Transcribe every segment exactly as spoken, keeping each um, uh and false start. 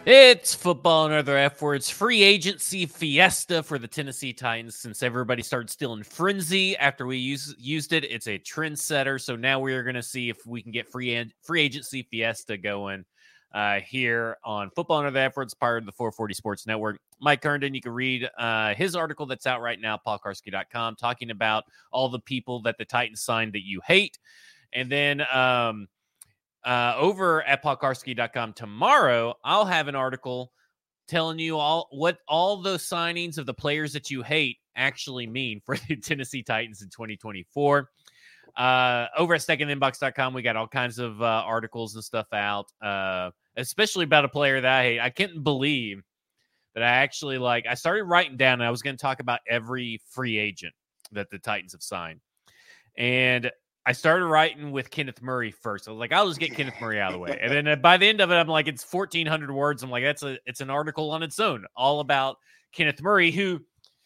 It's football and other F words. Free agency fiesta for the Tennessee Titans. Since everybody started stealing Frenzy after we use, used it, it's a trendsetter. So now we're going to see if we can get free free agency fiesta going uh, here on football and other F words, part of the four forty Sports Network. Mike Herndon, you can read uh, his article that's out right now, paul karski dot com, talking about all the people that the Titans signed that you hate. And then um, Uh, over at paul karski dot com tomorrow, I'll have an article telling you all what all those signings of the players that you hate actually mean for the Tennessee Titans in twenty twenty-four. Uh, over at second inbox dot com, we got all kinds of uh, articles and stuff out, uh, especially about a player that I hate. I couldn't believe that I actually like. I started writing down, and I was going to talk about every free agent that the Titans have signed. And I started writing with Kenneth Murray first. I was like, I'll just get Kenneth Murray out of the way. And then uh, by the end of it, I'm like, it's fourteen hundred words. I'm like, that's a, it's an article on its own, all about Kenneth Murray, who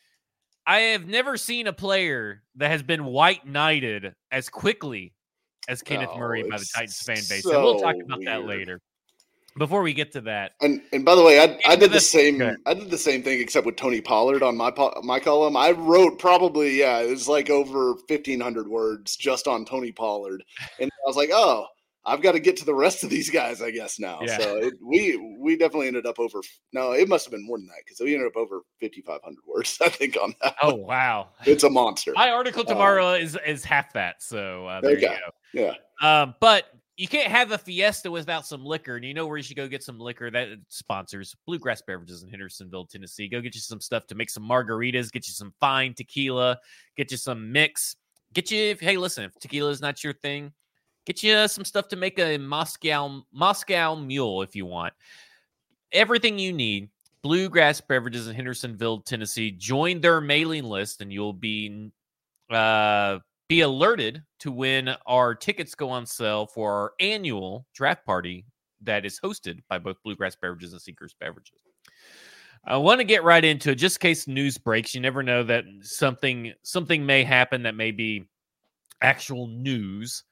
I have never seen a player that has been white knighted as quickly as Kenneth Oh, Murray by the Titans fan base. so and we'll talk about weird. that later. Before we get to that, And and by the way, I I did the this- same. I did the same thing except with Tony Pollard on my po- my column. I wrote probably yeah, it was like over fifteen hundred words just on Tony Pollard, and I was like, oh, I've got to get to the rest of these guys, I guess now. Yeah. So it, we we definitely ended up over. No, it must have been more than that because we ended up over fifty five hundred words. I think on that. oh, wow. It's a monster. My article tomorrow is, is half that. So uh, there Okay. you go. Yeah. Um, but you can't have a fiesta without some liquor, and you know where you should go get some liquor. That sponsors Bluegrass Beverages in Hendersonville, Tennessee. Go get you some stuff to make some margaritas, get you some fine tequila, get you some mix, get you. Hey, listen, if tequila is not your thing, get you some stuff to make a Moscow Moscow Mule if you want. Everything you need. Bluegrass Beverages in Hendersonville, Tennessee. Join their mailing list, and you'll be uh. be alerted to when our tickets go on sale for our annual draft party that is hosted by both Bluegrass Beverages and Seekers Beverages. I want to get right into it, just in case news breaks. You never know that something something may happen that may be actual news.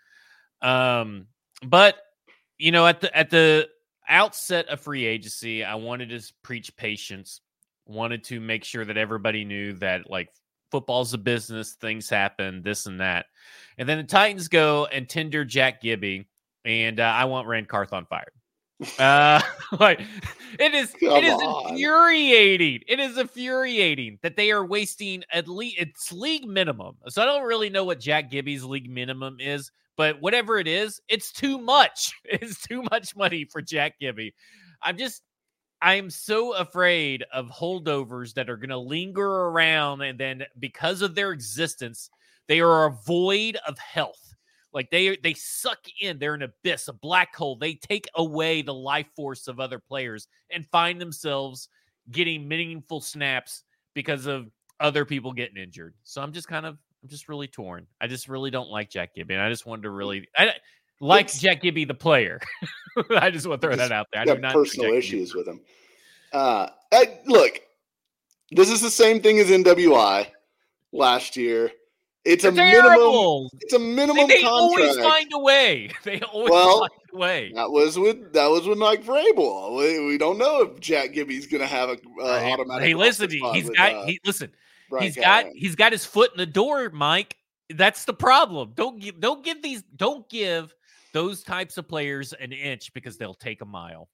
Um, but you know, at the at the outset of free agency, I wanted to preach patience. Wanted to make sure that everybody knew that, like, football's a business, things happen, this and that. And then the Titans go and tender Jack Gibby, and uh, I want Rand Carthon fired. Uh, like it is, Come it is on. infuriating. It is infuriating that they are wasting at least it's league minimum. So I don't really know what Jack Gibby's league minimum is, but whatever it is, it's too much. It's too much money for Jack Gibby. I'm just, I'm so afraid of holdovers that are going to linger around, and then because of their existence, they are a void of health. Like they they suck in, they're an abyss, a black hole. They take away the life force of other players and find themselves getting meaningful snaps because of other people getting injured. So I'm just kind of, I'm just really torn. I just really don't like Jack Gibby. And I just wanted to really, I like It's- Jack Gibby, the player. I just want to throw that out there. I do Got not like personal Jack issues Gibby. with him. Uh, I, look, this is the same thing as N W I last year. It's They're a minimum. terrible. It's a minimum They, they contract. always find a way. They always Well, find a way. That was with that was with Mike Vrabel. We, we don't know if Jack Gibby's going to have a uh, Uh, hey, automatic. hey, listen, roster spot he's with, got. uh, He listen. Brian He's got. Callahan. He's got his foot in the door, Mike. That's the problem. Don't give. Don't give these. Don't give those types of players an inch because they'll take a mile.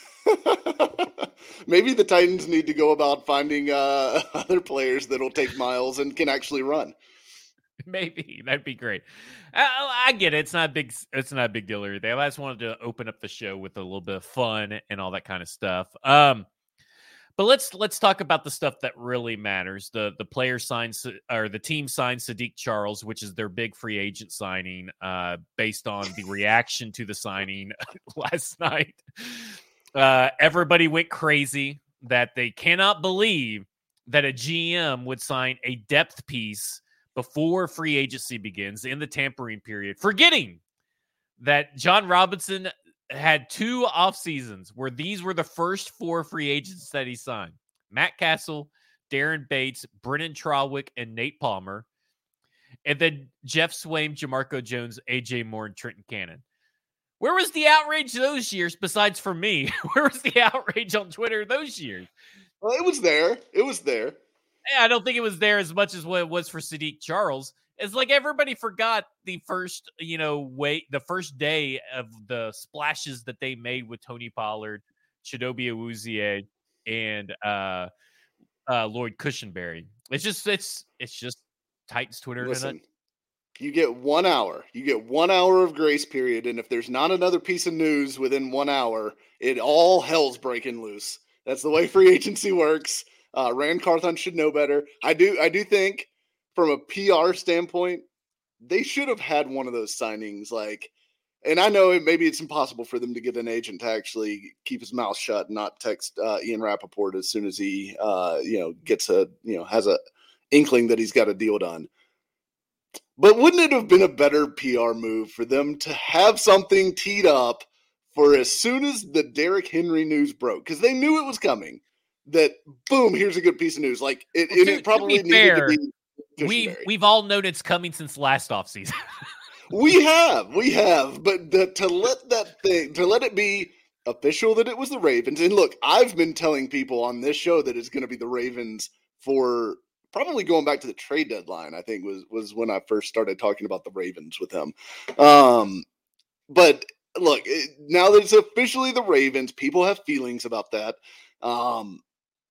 Maybe the Titans need to go about finding uh, other players that'll take miles and can actually run. Maybe that'd be great. I, I get it. It's not a big. It's not a big deal or anything. I just wanted to open up the show with a little bit of fun and all that kind of stuff. Um, but let's let's talk about the stuff that really matters. The the player signs or the team signed Sadiq Charles, which is their big free agent signing, uh, based on the reaction to the signing last night. Uh, everybody went crazy that they cannot believe that a G M would sign a depth piece before free agency begins in the tampering period, forgetting that John Robinson had two off seasons where these were the first four free agents that he signed. Matt Castle, Darren Bates, Brennan Trawick, and Nate Palmer. And then Jeff Swaim, Jamarco Jones, A J Moore, and Trenton Cannon. Where was the outrage those years besides for me? Where was the outrage on Twitter those years? Well, it was there. It was there. I don't think it was there as much as what it was for Sadiq Charles. It's like everybody forgot the first, you know, wait, the first day of the splashes that they made with Tony Pollard, Chidobe Awuzie, and uh, uh, Lloyd Cushenberry. It's just, it's, it's just Titans Twitter. Listen, you get one hour. You get one hour of grace period, and if there's not another piece of news within one hour, it all hell's breaking loose. That's the way free agency works. Uh, Rand Carthon should know better. I do. I do think, from a P R standpoint, they should have had one of those signings. Like, and I know it, maybe it's impossible for them to get an agent to actually keep his mouth shut and not text uh, Ian Rappaport as soon as he, uh, you know, gets a, you know, has a inkling that he's got a deal done. But wouldn't it have been a better P R move for them to have something teed up for as soon as the Derrick Henry news broke? Because they knew it was coming. That boom, here's a good piece of news. Like it, well, to, and it probably to be fair, needed to be. We've we've all known it's coming since last offseason. we have, we have, but the, to let that thing, to let it be official that it was the Ravens. And look, I've been telling people on this show that it's going to be the Ravens for probably going back to the trade deadline. I think was was when I first started talking about the Ravens with him. Um, but look, it, now that it's officially the Ravens, people have feelings about that. Um,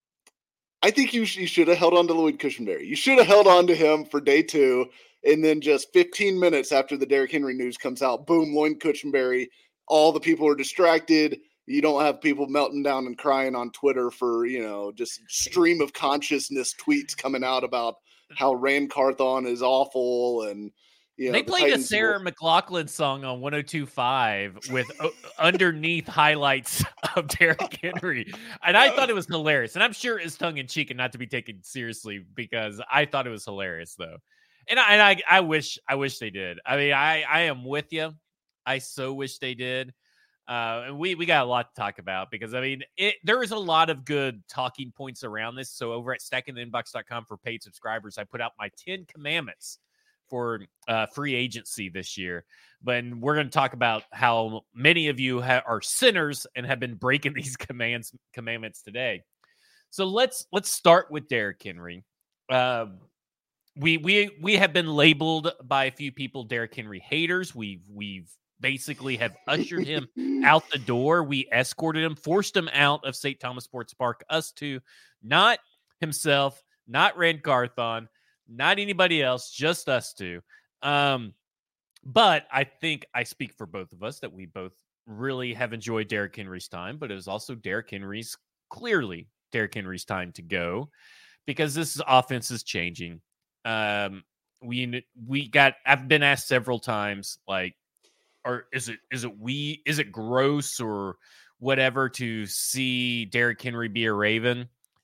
I think you, sh- you should have held on to Lloyd Cushenberry. You should have held on to him for day two, and then just fifteen minutes after the Derrick Henry news comes out, boom, Lloyd Cushenberry. All the people are distracted. You don't have people melting down and crying on Twitter for, you know, just stream of consciousness tweets coming out about how Rand Carthon is awful and, you know, they the played Titans a Sarah will- McLachlan song on one oh two point five with uh, underneath highlights of Derrick Henry. And I thought it was hilarious. And I'm sure it's tongue in cheek and not to be taken seriously because I thought it was hilarious though. And I, and I, I wish, I wish they did. I mean, I, I am with you. I so wish they did. Uh, and we, we got a lot to talk about because I mean, it, there is a lot of good talking points around this. So over at stacking the inbox dot com for paid subscribers, I put out my ten commandments for uh, free agency this year. But we're going to talk about how many of you ha- are sinners and have been breaking these commands commandments today. So let's let's start with Derrick Henry. Uh, we we we have been labeled by a few people Derrick Henry haters. We've we've basically have ushered him out the door. We escorted him, forced him out of Saint Thomas Sports Park. Us two, not himself, not Rand Carthon. Not anybody else, just us two. Um, but I think I speak for both of us that we both really have enjoyed Derrick Henry's time, but it was also Derrick Henry's, clearly Derrick Henry's time to go because this offense is changing. Um, we we got, I've been asked several times, like, or is it is it we is it gross or whatever to see Derrick Henry be a Raven?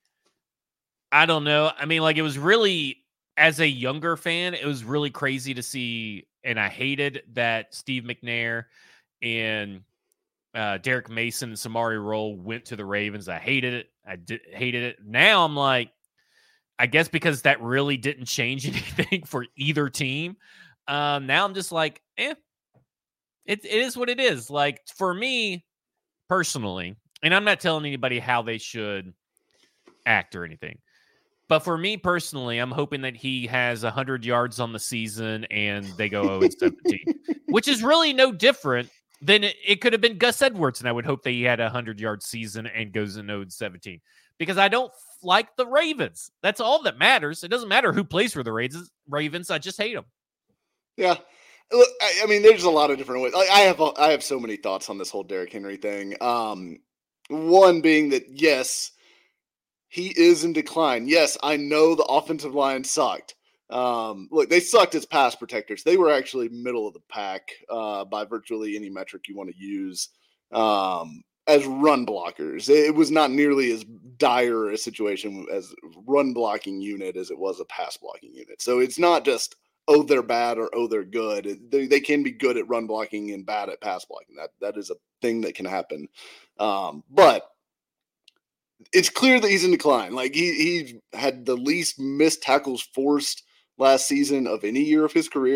I don't know. I mean, like it was really. As a younger fan, it was really crazy to see, and I hated that Steve McNair and uh, Derek Mason and Samari Rolle went to the Ravens. I hated it. I did, hated it. Now I'm like, I guess because that really didn't change anything for either team. Um, now I'm just like, eh, it, it is what it is. Like for me personally, and I'm not telling anybody how they should act or anything. But for me personally, I'm hoping that he has one hundred yards on the season and they go oh and seventeen, which is really no different than it, it could have been Gus Edwards. And I would hope that he had a one hundred-yard season and goes in oh and seventeen because I don't like the Ravens. That's all that matters. It doesn't matter who plays for the Ravens. I just hate them. Yeah. Look, I, I mean, there's a lot of different ways. I, I have I have so many thoughts on this whole Derrick Henry thing. Um, one being that, yes, he is in decline. Yes, I know the offensive line sucked. Um, look, they sucked as pass protectors. They were actually middle of the pack uh, by virtually any metric you want to use um, as run blockers. It was not nearly as dire a situation as run blocking unit as it was a pass blocking unit. So it's not just, oh, they're bad or, oh, they're good. They, they can be good at run blocking and bad at pass blocking. That That is a thing that can happen. Um, but it's clear that he's in decline. Like he he had the least missed tackles forced last season of any year of his career.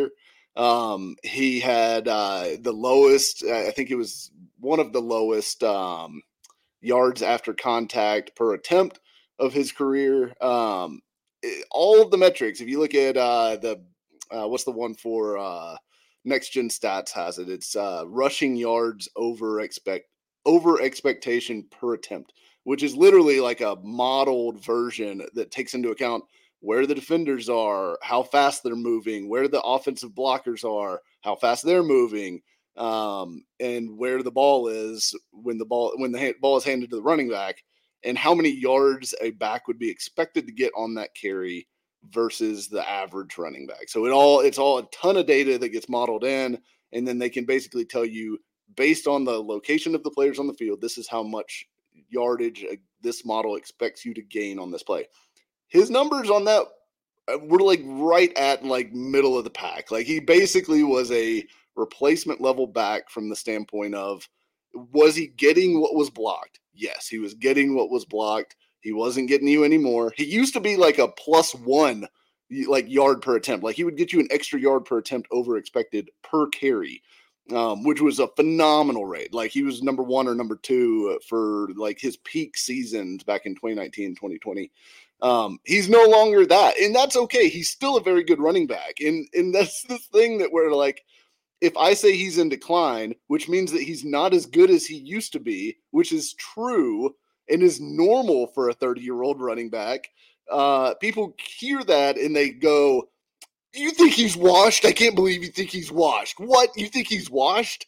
Um, he had uh, the lowest, I think it was one of the lowest um, yards after contact per attempt of his career. Um, it, all of the metrics, if you look at uh, the, uh, what's the one for uh, Next Gen Stats has it, it's uh, rushing yards over expect over expectation per attempt, which is literally like a modeled version that takes into account where the defenders are, how fast they're moving, where the offensive blockers are, how fast they're moving, um, and where the ball is when the ball when the ball is handed to the running back, and how many yards a back would be expected to get on that carry versus the average running back. So it all it's all a ton of data that gets modeled in, and then they can basically tell you based on the location of the players on the field, this is how much yardage this model expects you to gain on this play. His numbers on that were like right at like middle of the pack. Like he basically was a replacement level back from the standpoint of, was he getting what was blocked? Yes, he was getting what was blocked. He wasn't getting you anymore. He used to be like a plus one like yard per attempt. Like he would get you an extra yard per attempt over expected per carry, um, which was a phenomenal rate. Like he was number one or number two for like his peak seasons back in twenty nineteen, twenty twenty. Um, he's no longer that, and that's okay. He's still a very good running back. And, and that's the thing that we're like, if I say he's in decline, which means that he's not as good as he used to be, which is true and is normal for a thirty-year-old running back, uh, people hear that and they go, you think he's washed? I can't believe you think he's washed. What? You think he's washed?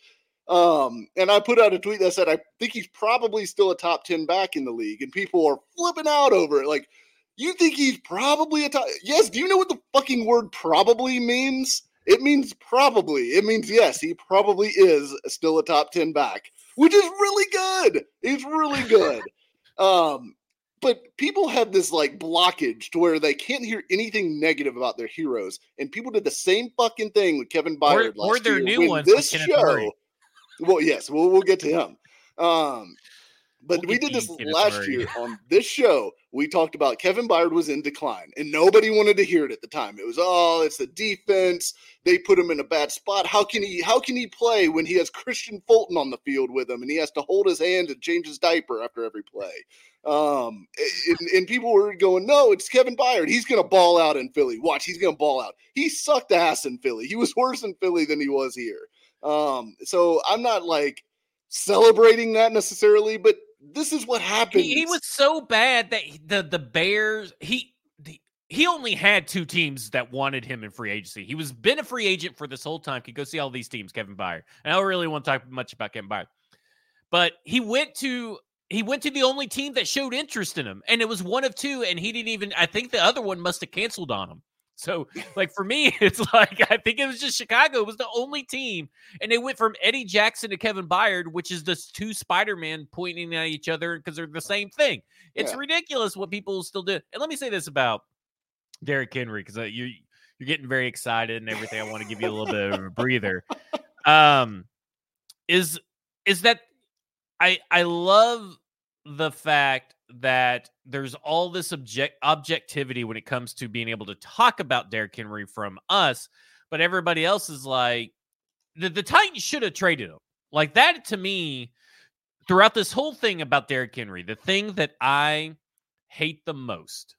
Um, and I put out a tweet that said, I think he's probably still a top ten back in the league. And people are flipping out over it. Like, you think he's probably a top? Yes. Do you know what the fucking word probably means? It means probably. It means, yes, he probably is still a top ten back, which is really good. It's really good. um, but people have this like blockage to where they can't hear anything negative about their heroes. And people did the same fucking thing with Kevin Byard or, or last their year. new when ones, this like show, well, yes, we'll, we'll get to him. Um, But we'll we did this Kenneth last Murray. year on this show. We talked about Kevin Byard was in decline, and nobody wanted to hear it at the time. It was, oh, it's the defense. They put him in a bad spot. How can he? How can he play when he has Christian Fulton on the field with him, and he has to hold his hand and change his diaper after every play? Um, and, and people were going, no, it's Kevin Byard. He's going to ball out in Philly. Watch, he's going to ball out. He sucked ass in Philly. He was worse in Philly than he was here. Um, so I'm not like celebrating that necessarily, but this is what happens. He, he was so bad that the the Bears he the, he only had two teams that wanted him in free agency. He was been a free agent for this whole time. Could go see all these teams. Kevin Byard, and I don't really want to talk much about Kevin Byard, but he went to he went to the only team that showed interest in him, and it was one of two. And he didn't even. I think the other one must have canceled on him. So, like, for me, it's like, I think it was just Chicago was the only team. And they went from Eddie Jackson to Kevin Byard, which is this two Spider-Man pointing at each other because they're the same thing. It's yeah. ridiculous what people still do. And let me say this about Derrick Henry, because uh, you, you're getting very excited and everything. I want to give you a little bit of a breather. Um, is, is that I, I love the fact that there's all this object objectivity when it comes to being able to talk about Derrick Henry from us, but everybody else is like, the, the Titans should have traded him. Like that to me, throughout this whole thing about Derrick Henry, the thing that I hate the most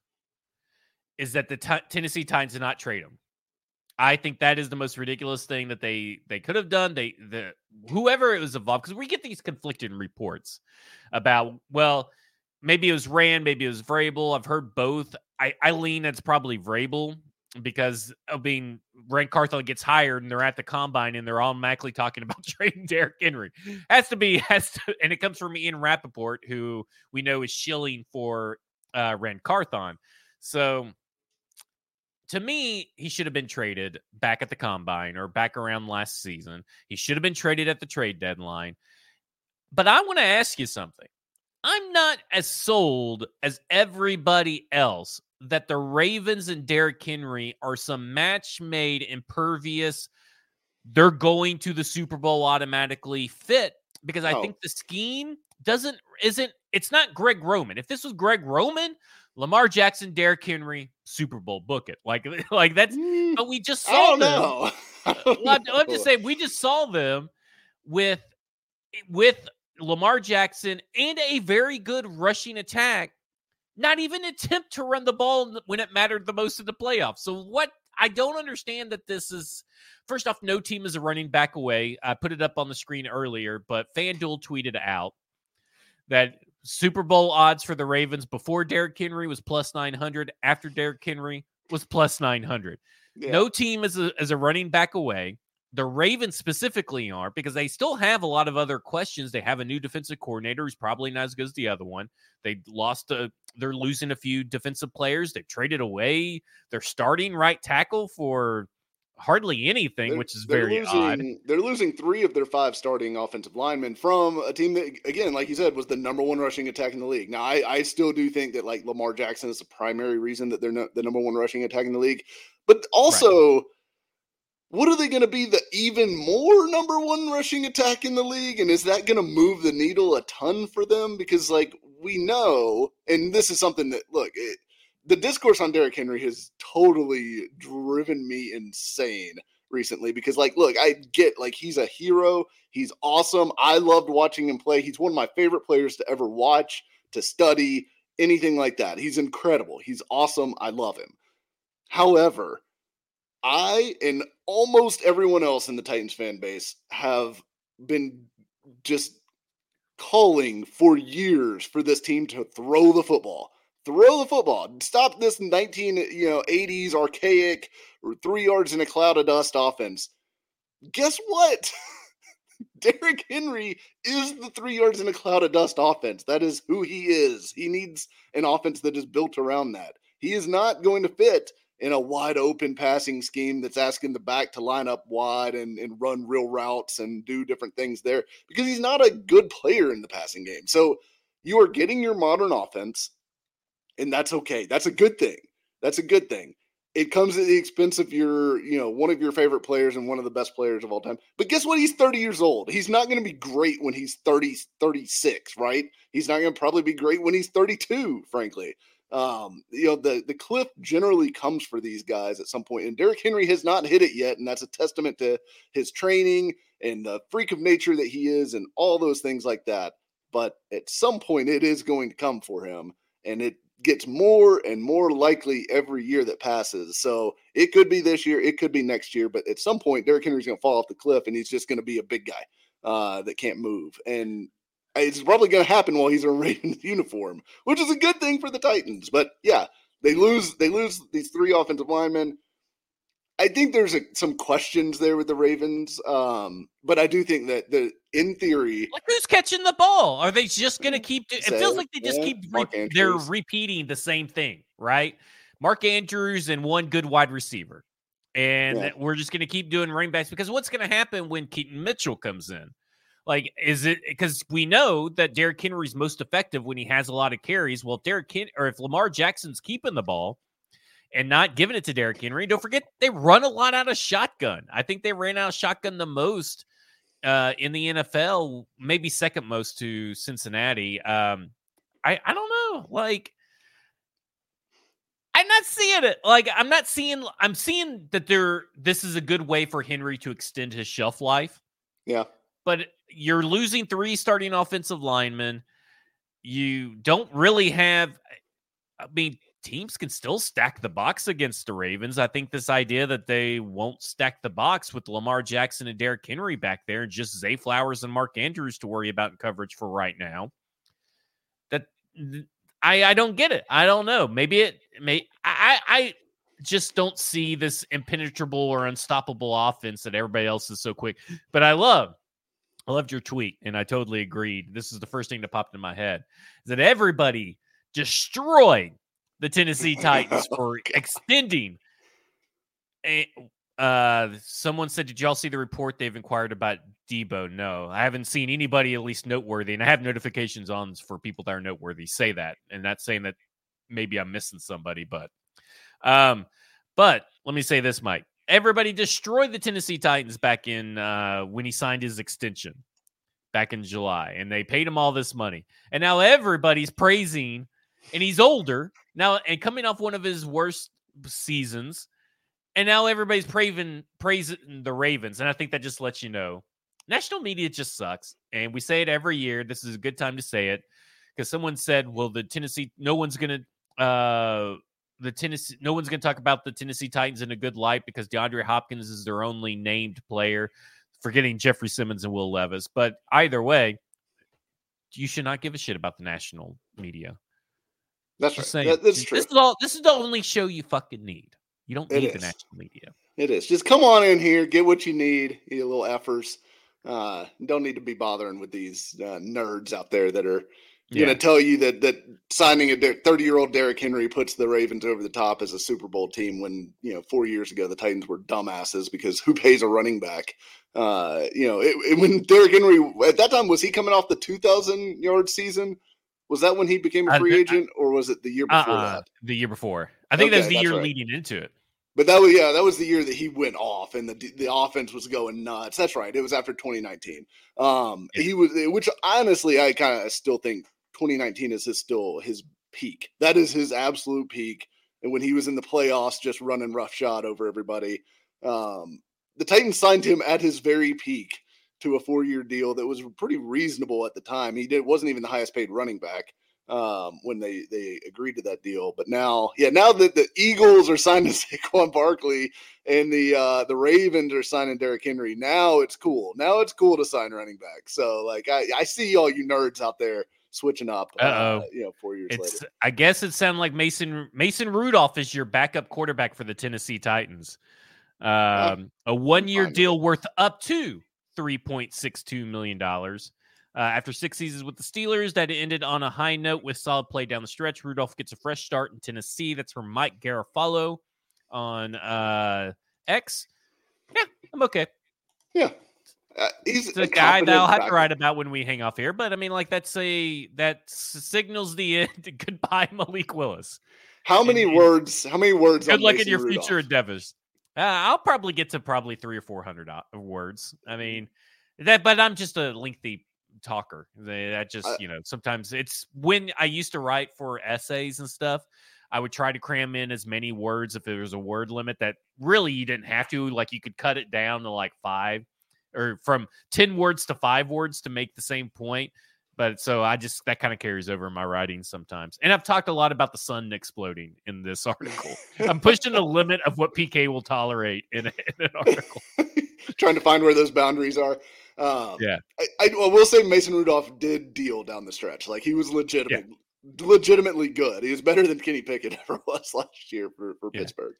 is that the t- Tennessee Titans did not trade him. I think that is the most ridiculous thing that they they could have done. They the whoever it was involved, because we get these conflicting reports about, well, maybe it was Rand, maybe it was Vrabel. I've heard both. I, I lean it's probably Vrabel because of being Rand Carthon gets hired and they're at the combine and they're automatically talking about trading Derrick Henry. Has to be, has to, and it comes from Ian Rappaport, who we know is shilling for uh, Rand Carthon. So to me, he should have been traded back at the combine or back around last season. He should have been traded at the trade deadline. But I want to ask you something. I'm not as sold as everybody else that the Ravens and Derrick Henry are some match made impervious. They're going to the Super Bowl automatically fit, because I oh. think the scheme doesn't, isn't, it's not Greg Roman. If this was Greg Roman, Lamar Jackson, Derrick Henry, Super Bowl, book it. Like, like that's, Mm, but we just I saw don't them. know. I don't Well, I'm, I'm know. just saying, we just saw them with, with Lamar Jackson and a very good rushing attack, not even attempt to run the ball when it mattered the most in the playoffs. So what, I don't understand that this is, first off, no team is a running back away. I put it up on the screen earlier, but FanDuel tweeted out that Super Bowl odds for the Ravens before Derrick Henry was plus nine hundred. After Derrick Henry was plus nine hundred. Yeah. No team is a, is a running back away. The Ravens specifically are, because they still have a lot of other questions. They have a new defensive coordinator who's probably not as good as the other one. They lost a, they're losing a few defensive players. They traded away their starting right tackle for hardly anything, They're, which is they're very losing, odd. They're losing three of their five starting offensive linemen from a team that, again, like you said, was the number one rushing attack in the league. Now, I, I still do think that like Lamar Jackson is the primary reason that they're no, the number one rushing attack in the league. But also, right. What are they going to be, the even more number one rushing attack in the league? And is that going to move the needle a ton for them? Because like we know, and this is something that, look, it, the discourse on Derrick Henry has totally driven me insane recently because, like, look, I get, like, he's a hero. He's awesome. I loved watching him play. He's one of my favorite players to ever watch, to study, anything like that. He's incredible. He's awesome. I love him. However, I and almost everyone else in the Titans fan base have been just calling for years for this team to throw the football. Throw the football. Stop this nineteen, you know, eighties archaic or three yards in a cloud of dust offense. Guess what? Derrick Henry is the three yards in a cloud of dust offense. That is who he is. He needs an offense that is built around that. He is not going to fit in a wide open passing scheme that's asking the back to line up wide and, and run real routes and do different things there because he's not a good player in the passing game. So you are getting your modern offense, and that's okay. That's a good thing. That's a good thing. It comes at the expense of your, you know, one of your favorite players and one of the best players of all time. But guess what? He's thirty years old. He's not going to be great when he's thirty, thirty-six, right? He's not going to probably be great when he's thirty-two, frankly. Um, you know, the, the cliff generally comes for these guys at some point, and Derrick Henry has not hit it yet. And that's a testament to his training and the freak of nature that he is and all those things like that. But at some point it is going to come for him, and it gets more and more likely every year that passes. So it could be this year, it could be next year, but at some point Derrick Henry's going to fall off the cliff and he's just going to be a big guy uh, that can't move. And it's probably going to happen while he's in a Ravens uniform, which is a good thing for the Titans. But yeah, they lose, they lose these three offensive linemen. I think there's a, some questions there with the Ravens. Um, but I do think that the, in theory, like who's catching the ball? Are they just going to keep, do- it feels like they just yeah, keep, re- they're repeating the same thing, right? Mark Andrews and one good wide receiver. And Yeah. we're just going to keep doing running backs because what's going to happen when Keaton Mitchell comes in? Like, is it because we know that Derrick Henry's most effective when he has a lot of carries? Well, Derrick Hen- or if Lamar Jackson's keeping the ball and not giving it to Derrick Henry, don't forget they run a lot out of shotgun. I think they ran out of shotgun the most uh, in the N F L, maybe second most to Cincinnati. Um, I I don't know, like. I'm not seeing it. Like, I'm not seeing, I'm seeing that there, this is a good way for Henry to extend his shelf life. Yeah. But you're losing three starting offensive linemen. You don't really have, I mean, teams can still stack the box against the Ravens. I think this idea that they won't stack the box with Lamar Jackson and Derrick Henry back there and just Zay Flowers and Mark Andrews to worry about in coverage for right now. That I, I don't get it. I don't know. Maybe it may, I, I just don't see this impenetrable or unstoppable offense that everybody else is so quick. But I love, I loved your tweet, and I totally agreed. This is the first thing that popped in my head, is that everybody destroyed the Tennessee Titans Oh, for God. extending. A, uh, someone said, did y'all see the report they've inquired about Debo? No, I haven't seen anybody at least noteworthy, and I have notifications on for people that are noteworthy say that, and that's saying that maybe I'm missing somebody, but, um, but let me say this, Mike. Everybody destroyed the Tennessee Titans back in uh, when he signed his extension back in July, and they paid him all this money. And now everybody's praising and he's older now and coming off one of his worst seasons. And now everybody's praising, praising the Ravens. And I think that just lets you know national media just sucks. And we say it every year. This is a good time to say it because someone said, well, the Tennessee, no one's going to, uh, the Tennessee, no one's going to talk about the Tennessee Titans in a good light because DeAndre Hopkins is their only named player, forgetting Jeffrey Simmons and Will Levis. But either way, you should not give a shit about the national media. That's just right. Saying, that, that's true. This is all. This is the only show you fucking need. You don't need the national media. It is. Just come on in here, get what you need, eat a little effers. Uh, don't need to be bothering with these uh, nerds out there that are yeah. going to tell you that that signing a thirty-year-old Derrick Henry puts the Ravens over the top as a Super Bowl team when, you know, four years ago the Titans were dumbasses because who pays a running back? Uh, you know, it, it, when Derrick Henry, at that time, was he coming off the two thousand-yard season? Was that when he became a free I, agent, or was it the year before uh-uh, that? The year before. I think okay, that was the year right. leading into it. But that was yeah, that was the year that he went off and the the offense was going nuts. That's right. It was after twenty nineteen. Um, yeah. He was, which honestly, I kind of still think twenty nineteen is his, still his peak. That is his absolute peak. And when he was in the playoffs, just running roughshod over everybody, um, the Titans signed him at his very peak to a four-year deal that was pretty reasonable at the time. He did wasn't even the highest paid running back um, when they, they agreed to that deal. But now, yeah, now that the Eagles are signing Saquon Barkley and the uh, the Ravens are signing Derrick Henry, now it's cool. Now it's cool to sign running back. So, like, I, I see all you nerds out there switching up, uh, you know, four years it's, later. I guess it sounded like Mason Mason Rudolph is your backup quarterback for the Tennessee Titans. Um, oh, a one-year deal worth up to three point six two million dollars. Uh, after six seasons with the Steelers, that ended on a high note with solid play down the stretch. Rudolph gets a fresh start in Tennessee. That's from Mike Garafolo on uh, X. Yeah, I'm okay. Yeah. Uh, he's it's a, a guy that I'll have backup. to write about when we hang off here. But, I mean, like, that's a that signals the end. Goodbye, Malik Willis. How many and, words? How many words? Good luck in your Rudolph? future endeavors. Uh, I'll probably get to probably three or four hundred words. I mean, that, but I'm just a lengthy talker. That just, uh, you know, sometimes it's when I used to write for essays and stuff, I would try to cram in as many words if there was a word limit that really you didn't have to. Like, you could cut it down to like five or from ten words to five words to make the same point. But so I just, that kind of carries over in my writing sometimes. And I've talked a lot about the sun exploding in this article. I'm pushing the limit of what P K will tolerate in, a, in an article. Trying to find where those boundaries are. Um, yeah. I, I, I will say Mason Rudolph did deal down the stretch. Like, he was legitimate, yeah. legitimately good. He was better than Kenny Pickett ever was last year for, for yeah. Pittsburgh.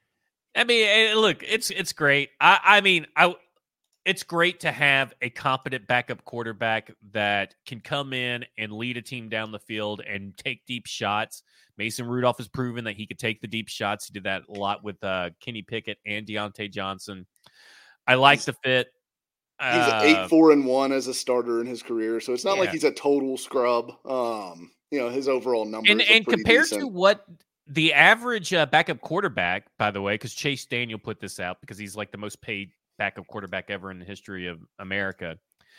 I mean, look, it's, it's great. I, I mean, I, It's great to have a competent backup quarterback that can come in and lead a team down the field and take deep shots. Mason Rudolph has proven that he could take the deep shots. He did that a lot with uh, Kenny Pickett and Deontay Johnson. I like he's, the fit. He's uh, eight, four, and one as a starter in his career, so it's not yeah. like he's a total scrub. Um, you know, his overall numbers and, and compared decent. to what the average uh, backup quarterback, by the way, because Chase Daniel put this out because he's like the most paid backup quarterback ever in the history of America.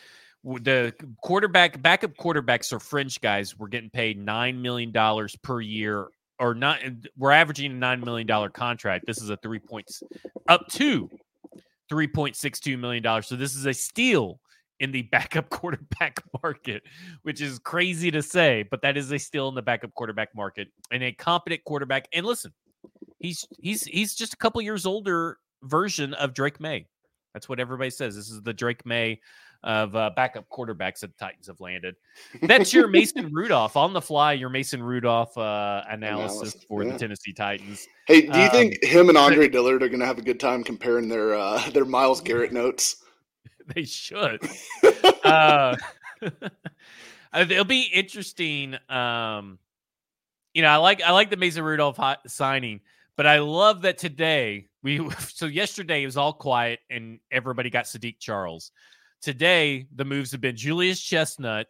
The quarterback, backup quarterbacks or fringe guys were getting paid nine million dollars per year, or not. We're averaging a nine million dollars contract. This is a three points up to three point six two million dollars. So this is a steal in the backup quarterback market, which is crazy to say, but that is a steal in the backup quarterback market and a competent quarterback. And listen, he's, he's, he's just a couple years older version of Drake May. That's what everybody says. This is the Drake May of uh, backup quarterbacks that the Titans have landed. That's your Mason Rudolph on the fly. Your Mason Rudolph uh, analysis, analysis for yeah. the Tennessee Titans. Hey, do you um, think him and Andre Dillard are going to have a good time comparing their uh, their Myles Garrett notes? They should. uh, it'll be interesting. Um, you know, I like I like the Mason Rudolph hot signing. But I love that today we so yesterday it was all quiet and everybody got Sadiq Charles. Today the moves have been Julius Chestnut,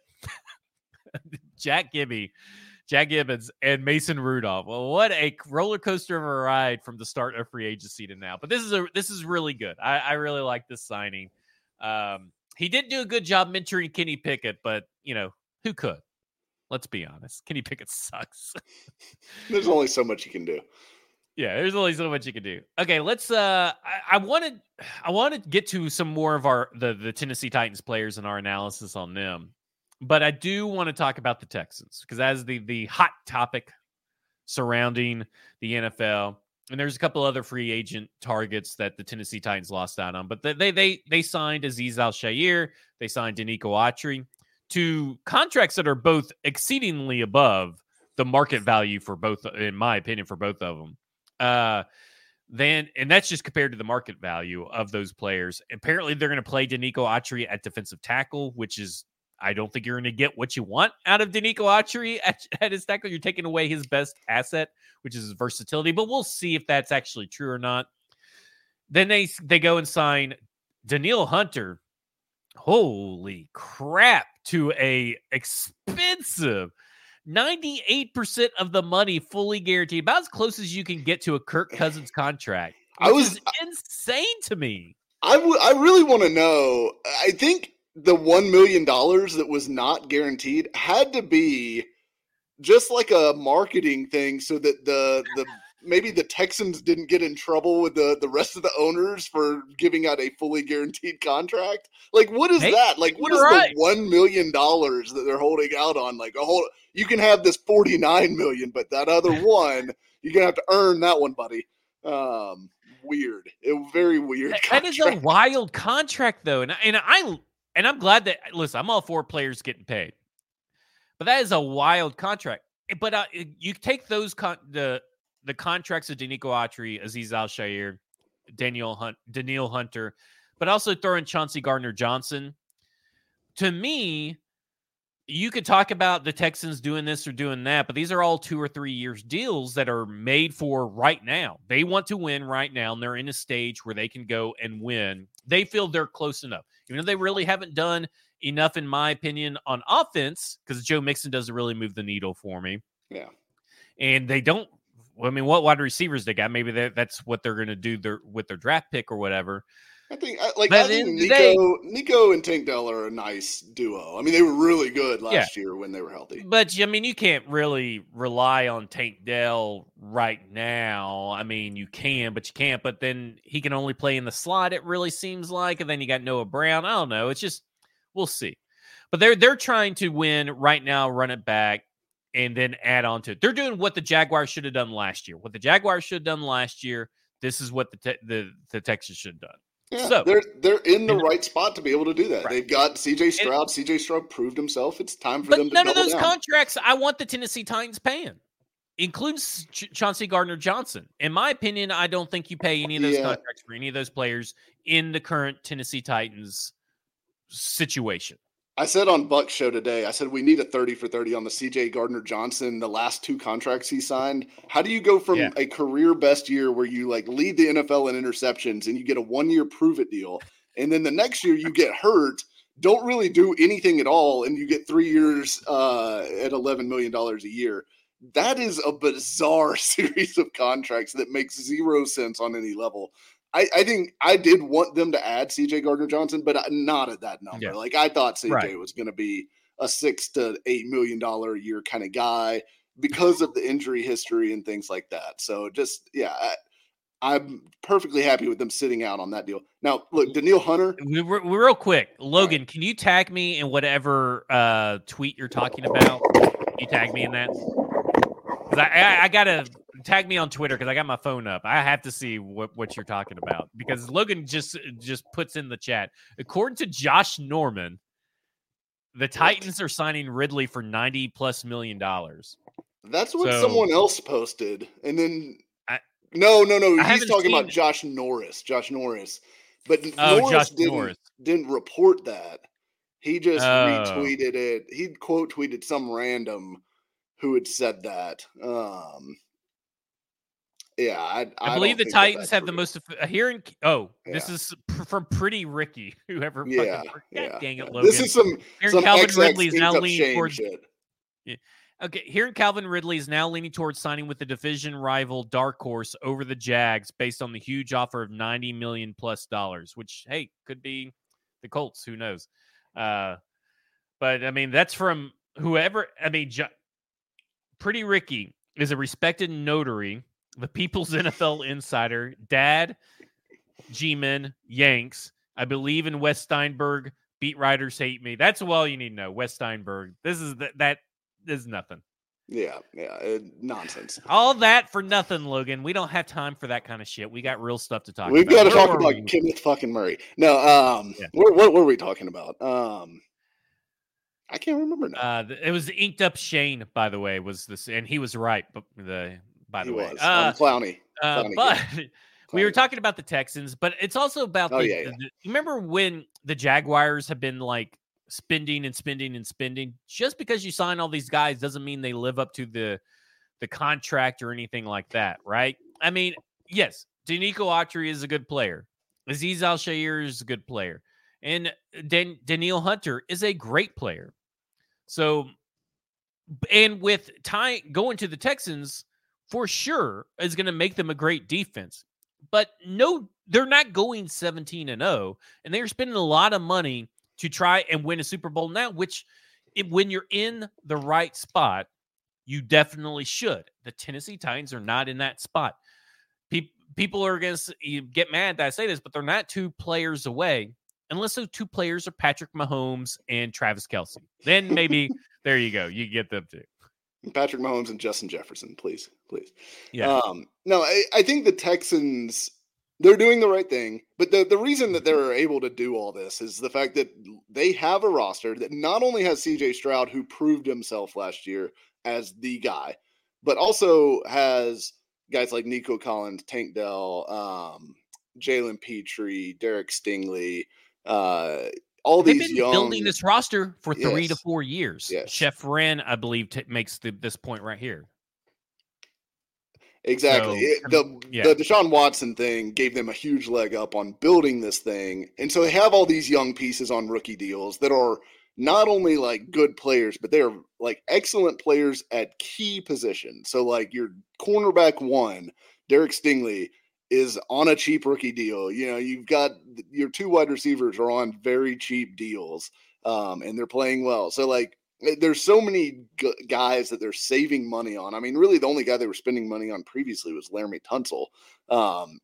Jack Gibby, Jack Gibbons, and Mason Rudolph. Well, what a roller coaster of a ride from the start of free agency to now. But this is a this is really good. I, I really like this signing. Um, he did do a good job mentoring Kenny Pickett, but you know who could. Let's be honest. Kenny Pickett sucks. There's only so much you can do. Yeah, there's only so much you can do. Okay, let's. Uh, I, I wanted, I wanted to get to some more of our the the Tennessee Titans players and our analysis on them, but I do want to talk about the Texans because as the the hot topic surrounding the N F L, and there's a couple other free agent targets that the Tennessee Titans lost out on, but they they they signed Azeez Al-Shaair, they signed Denico Autry, to contracts that are both exceedingly above the market value for both, in my opinion, for both of them. Uh, then, and that's just compared to the market value of those players. Apparently, they're going to play Denico Autry at defensive tackle, which is, I don't think you're going to get what you want out of Denico Autry at, at his tackle. You're taking away his best asset, which is his versatility, but we'll see if that's actually true or not. Then they, they go and sign Danielle Hunter. Holy crap, to a expensive ninety-eight percent of the money fully guaranteed, about as close as you can get to a Kirk Cousins contract. Which I was is insane to me. I, w- I really want to know. I think the one million dollars that was not guaranteed had to be just like a marketing thing so that the the maybe the Texans didn't get in trouble with the, the rest of the owners for giving out a fully guaranteed contract. Like, what is hey, that? Like, what is right. the one million dollars that they're holding out on? Like, a whole, you can have this forty-nine million dollars, but that other one, you're going to have to earn that one, buddy. Um, weird. It, very weird. That, that is a wild contract, though. And, and, I, and I'm glad that, listen, I'm all for players getting paid. But that is a wild contract. But uh, you take those, con- the, the contracts of Denico Autry, Azeez Al-Shaair, Daniel Hunt, Danielle Hunter, but also throw in Chauncey Gardner-Johnson. To me, you could talk about the Texans doing this or doing that, but these are all two or three years deals that are made for right now. They want to win right now, and they're in a stage where they can go and win. They feel they're close enough. Even though they really haven't done enough, in my opinion, on offense, because Joe Mixon doesn't really move the needle for me. Yeah. And they don't, I mean, what wide receivers they got? Maybe that's what they're going to do their, with their draft pick or whatever. I think, like, I think Nico, day, Nico and Tank Dell are a nice duo. I mean, they were really good last yeah. year when they were healthy. But I mean, you can't really rely on Tank Dell right now. I mean, you can, but you can't. But then he can only play in the slot. It really seems like, and then you got Noah Brown. I don't know. It's just we'll see. But they're they're trying to win right now, run it back, and then add on to it. They're doing what the Jaguars should have done last year. What the Jaguars should have done last year. This is what the te- the the Texans should have done. Yeah, so, they're they're in the right spot to be able to do that. Right. They've got C J Stroud. C J Stroud proved himself. It's time for but them to none of those down. contracts I want the Tennessee Titans paying. Includes Ch- Chauncey Gardner-Johnson. In my opinion, I don't think you pay any of those yeah. contracts for any of those players in the current Tennessee Titans situation. I said on Buck's show today, I said we need a thirty for thirty on the C J Gardner-Johnson, the last two contracts he signed. How do you go from yeah. a career best year where you like lead the N F L in interceptions and you get a one-year prove-it deal, and then the next year you get hurt, don't really do anything at all, and you get three years uh, at eleven million dollars a year? That is a bizarre series of contracts that makes zero sense on any level. I, I think I did want them to add C J Gardner-Johnson, but not at that number. Yeah. Like I thought C J right. was going to be a six to eight million dollar a year kind of guy because of the injury history and things like that. So just yeah, I, I'm perfectly happy with them sitting out on that deal. Now look, Danielle Hunter. We, we, real quick, Logan, right. can you tag me in whatever uh, tweet you're talking about? Can you tag me in that? I, I, I gotta tag me on Twitter because I got my phone up. I have to see what, what you're talking about because Logan just just puts in the chat. According to Josh Norman, the Titans what? are signing Ridley for ninety plus million dollars. That's what so, someone else posted, and then I, no, no, no. He's talking about Josh Norris. Josh Norris, but oh, Norris Josh didn't Norris. didn't report that. He just oh. retweeted it. He quote tweeted some random who had said that. Um, yeah, I, I, I believe the Titans have true. the most uh, here in. Oh, yeah. this is pr- from Pretty Ricky. Whoever, yeah, fucking, yeah. God dang it, Logan. This is some. Here some Calvin X X Ridley is now leaning shame towards. Shit. Yeah. Okay, here in Calvin Ridley is now leaning towards signing with the division rival Dark Horse over the Jags based on the huge offer of ninety million plus dollars, which hey could be the Colts. Who knows? Uh, but I mean that's from. whoever, I mean, jo- Pretty Ricky is a respected notary, the People's N F L Insider, Dad, G-Men, Yanks. I believe in Wes Steinberg. Beat writers hate me. That's all you need to know. Wes Steinberg. This is that. That is nothing. Yeah, yeah, uh, nonsense. All that for nothing, Logan. We don't have time for that kind of shit. We got real stuff to talk We've about. got to Where talk were about we? Kenneth fucking Murray. No, um, Yeah. what, what were we talking about? Um, I can't remember now. Uh, it was the inked up Shane, by the way, was this, and he was right. But the by the he way, was uh, um, Clowney. uh, Clowney but kid. we were Clowney. talking about the Texans, but it's also about Oh the, yeah, yeah. the. You remember when the Jaguars have been like spending and spending and spending? Just because you sign all these guys doesn't mean they live up to the the contract or anything like that, right? I mean, yes, Danico Autry is a good player. Azeez Al-Shaair is a good player. And Dan- Danielle Hunter is a great player. So, and with Ty going to the Texans, for sure, is going to make them a great defense. But no, they're not going seventeen and oh, and they're spending a lot of money to try and win a Super Bowl now, which if, when you're in the right spot, you definitely should. The Tennessee Titans are not in that spot. Pe- people are going to get mad that I say this, but they're not two players away, unless those two players are Patrick Mahomes and Travis Kelce. Then maybe there you go. You get them too. Patrick Mahomes and Justin Jefferson, please, please. Yeah. Um, no, I, I think the Texans, they're doing the right thing. But the, the reason that they're able to do all this is the fact that they have a roster that not only has C J Stroud, who proved himself last year as the guy, but also has guys like Nico Collins, Tank Dell, um, Jalen Petrie, Derek Stingley, uh, all They've these been young building this roster for three yes, to four years. yes. Chef Wren, I believe, t- makes the, this point right here. Exactly. So, It, the yeah. the Deshaun Watson thing gave them a huge leg up on building this thing. And so they have all these young pieces on rookie deals that are not only like good players, but they're like excellent players at key positions. So like your cornerback one, Derek Stingley, is on a cheap rookie deal. You know, you've got your two wide receivers are on very cheap deals, um, and they're playing well. So like there's so many g- guys that they're saving money on. I mean, really, the only guy they were spending money on previously was Laramie Tunsil, um,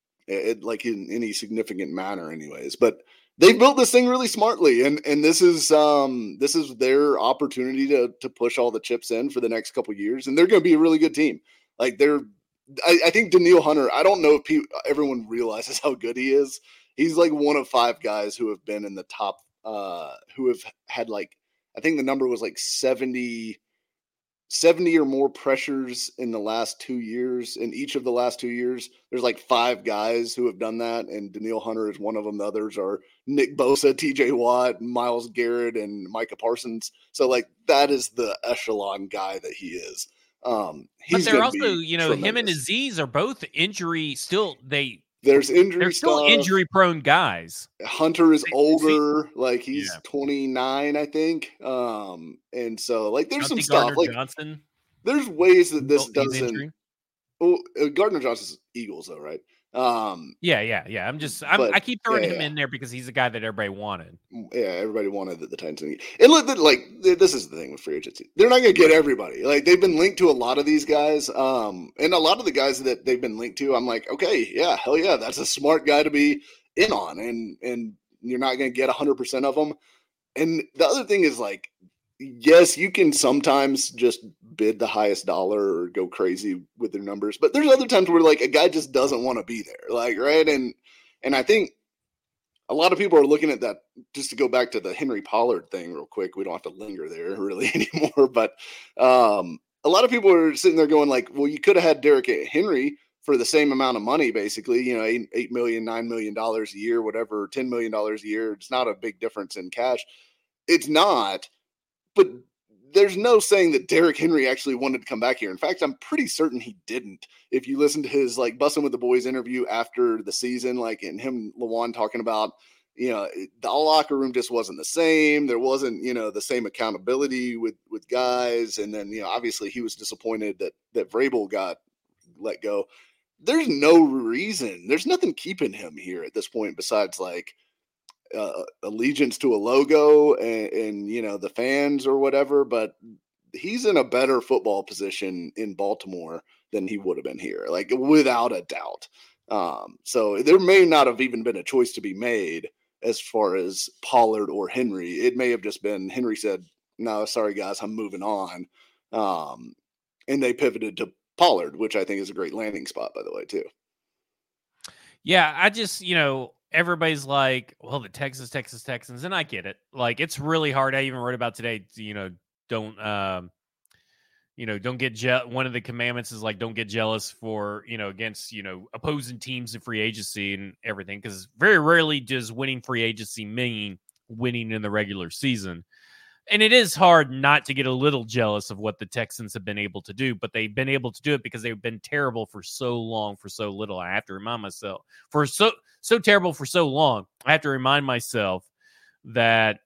it, like in any significant manner, anyways. But they built this thing really smartly, and and this is um, this is their opportunity to to push all the chips in for the next couple of years, and they're going to be a really good team. Like they're, I, I think Danielle Hunter. I don't know if people, everyone realizes how good he is. He's like one of five guys who have been in the top, uh, who have had like. I think the number was like seventy, seventy or more pressures in the last two years. In each of the last two years, there's like five guys who have done that, and Danielle Hunter is one of them. The others are Nick Bosa, T J Watt, Myles Garrett, and Micah Parsons. So like that is the echelon guy that he is. Um, he's But they're going to also, be you know, him and tremendous. Azeez are both injury still. They There's injury they're still stuff. injury prone guys. Hunter is They- older, like he's Yeah. twenty-nine, I think. Um, and so like there's some Chauncey stuff Gardner like Johnson, there's ways that this he's- he's doesn't. injury. Well, uh, Gardner Johnson's Eagles, though, right? Um, Yeah, yeah, yeah. I'm just, I'm, But, I keep throwing yeah, him yeah. in there because he's the guy that everybody wanted. yeah, everybody wanted that the Titans. didn't get- And look, like this is the thing with free agency. They're not going to get everybody. Like they've been linked to a lot of these guys, um, and a lot of the guys that they've been linked to. I'm like, okay, yeah, hell yeah, that's a smart guy to be in on, and and you're not going to get one hundred percent of them. And the other thing is like, yes, you can sometimes just bid the highest dollar or go crazy with their numbers, but there's other times where like a guy just doesn't want to be there, like right, and and I think a lot of people are looking at that. Just to go back to the Henry Pollard thing real quick, we don't have to linger there really anymore, but um, a lot of people are sitting there going like, well, you could have had Derrick Henry for the same amount of money, basically, you know, eight, eight million, nine million dollars a year, whatever, ten million dollars a year. It's not a big difference in cash. It's not, but there's no saying that Derrick Henry actually wanted to come back here. In fact, I'm pretty certain he didn't. If you listen to his like Bussin' with the Boys interview after the season, like and him, Lawan talking about, you know, the locker room just wasn't the same. There wasn't, you know, the same accountability with with guys. And then, you know, obviously he was disappointed that that Vrabel got let go. There's no reason. There's nothing keeping him here at this point besides like uh, allegiance to a logo and, and, you know, the fans or whatever, but he's in a better football position in Baltimore than he would have been here, like without a doubt. Um, so there may not have even been a choice to be made as far as Pollard or Henry. It may have just been Henry said, no, sorry guys, I'm moving on. Um, and they pivoted to Pollard, which I think is a great landing spot, by the way, too. Yeah, I just, you know, everybody's like, well, the Texas, Texas Texans, and I get it. Like, it's really hard. I even wrote about today, you know, don't, um, you know, don't get je- one of the commandments is like, don't get jealous for, you know, against, you know, opposing teams in free agency and everything. Because very rarely does winning free agency mean winning in the regular season. And it is hard not to get a little jealous of what the Texans have been able to do, but they've been able to do it because they've been terrible for so long, for so little. I have to remind myself for so, so terrible for so long. I have to remind myself that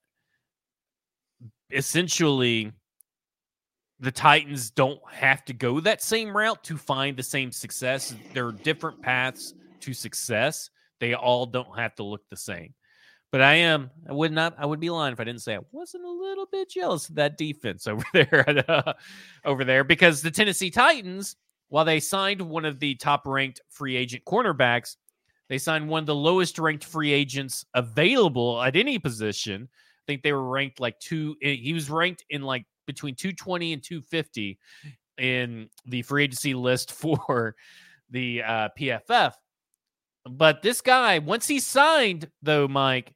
essentially the Titans don't have to go that same route to find the same success. There are different paths to success. They all don't have to look the same. But I am, I would not, I would be lying if I didn't say I wasn't a little bit jealous of that defense over there, uh, over there, because the Tennessee Titans, while they signed one of the top ranked free agent cornerbacks, they signed one of the lowest ranked free agents available at any position. I think they were ranked like two, he was ranked in like between two twenty and two fifty in the free agency list for the uh, P F F. But this guy, once he signed, though, Mike,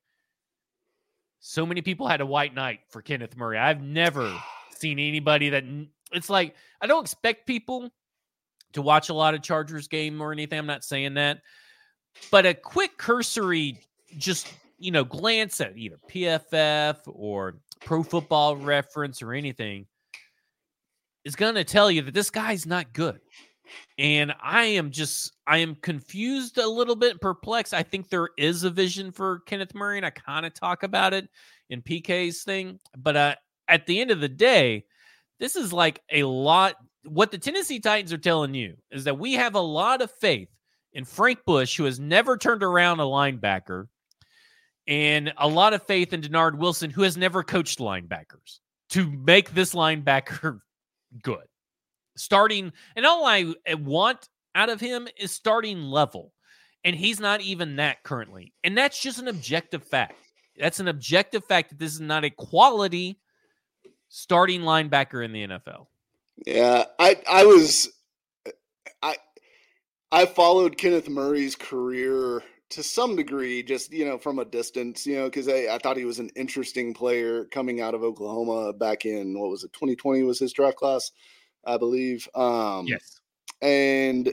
so many people had a white knight for Kenneth Murray. I've never seen anybody that it's like, I don't expect people to watch a lot of Chargers game or anything. I'm not saying that, but a quick cursory, just, you know, glance at either P F F or Pro Football Reference or anything is going to tell you that this guy's not good. And I am just, I am confused a little bit, perplexed. I think there is a vision for Kenneth Murray, and I kind of talk about it in P K's thing. But uh, at the end of the day, this is like a lot. What the Tennessee Titans are telling you is that we have a lot of faith in Frank Bush, who has never turned around a linebacker, and a lot of faith in Denard Wilson, who has never coached linebackers, to make this linebacker good. Starting, and all I want out of him is starting level. And he's not even that currently. And that's just an objective fact. That's an objective fact that this is not a quality starting linebacker in the N F L. Yeah, I I was I I followed Kenneth Murray's career to some degree, just, you know, from a distance, you know, because I, I thought he was an interesting player coming out of Oklahoma back in, what was it, twenty twenty was his draft class, I believe. Um, yes. And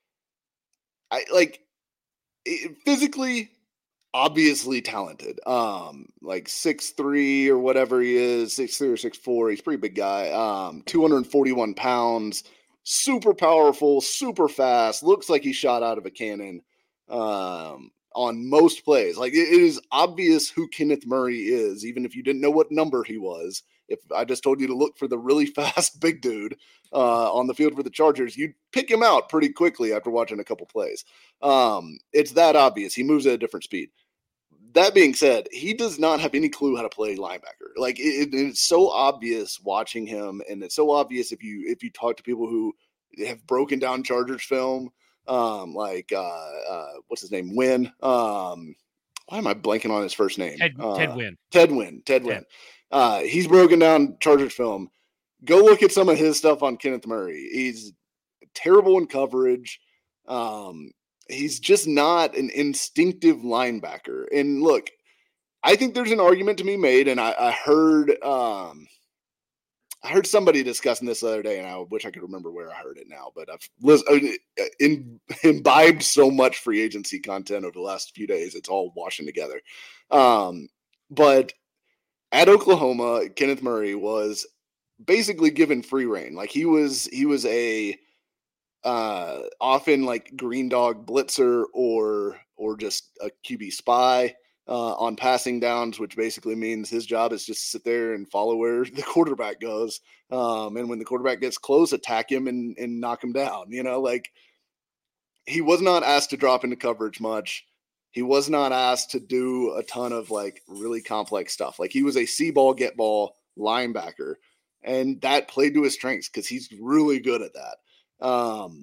I like it, physically, obviously talented. Um, like six three or whatever he is, six three or six four. He's a pretty big guy. Um, two hundred forty-one pounds, super powerful, super fast. Looks like he shot out of a cannon um, on most plays. Like it, it is obvious who Kenneth Murray is, even if you didn't know what number he was. If I just told you to look for the really fast big dude uh, on the field for the Chargers, you'd pick him out pretty quickly after watching a couple plays. Um, it's that obvious. He moves at a different speed. That being said, he does not have any clue how to play linebacker. Like it, it's so obvious watching him, and it's so obvious if you if you talk to people who have broken down Chargers film, um, like uh, uh, what's his name, Wynn. Um, why am I blanking on his first name? Ted, uh, Ted Wynn. Ted Wynn. Ted Wynn. Uh, he's broken down Chargers film. Go look at some of his stuff on Kenneth Murray. He's terrible in coverage. Um, he's just not an instinctive linebacker. And look, I think there's an argument to be made. And I, I heard, um, I heard somebody discussing this the other day, and I wish I could remember where I heard it now. But I've listened, in, imbibed so much free agency content over the last few days; it's all washing together. Um, but at Oklahoma, Kenneth Murray was basically given free reign. Like he was, he was a uh, often like green dog blitzer or or just a Q B spy uh, on passing downs, which basically means his job is just to sit there and follow where the quarterback goes. Um, and when the quarterback gets close, attack him and, and knock him down. You know, like he was not asked to drop into coverage much. He was not asked to do a ton of like really complex stuff. Like he was a see ball, get ball linebacker, and that played to his strengths because he's really good at that. Um,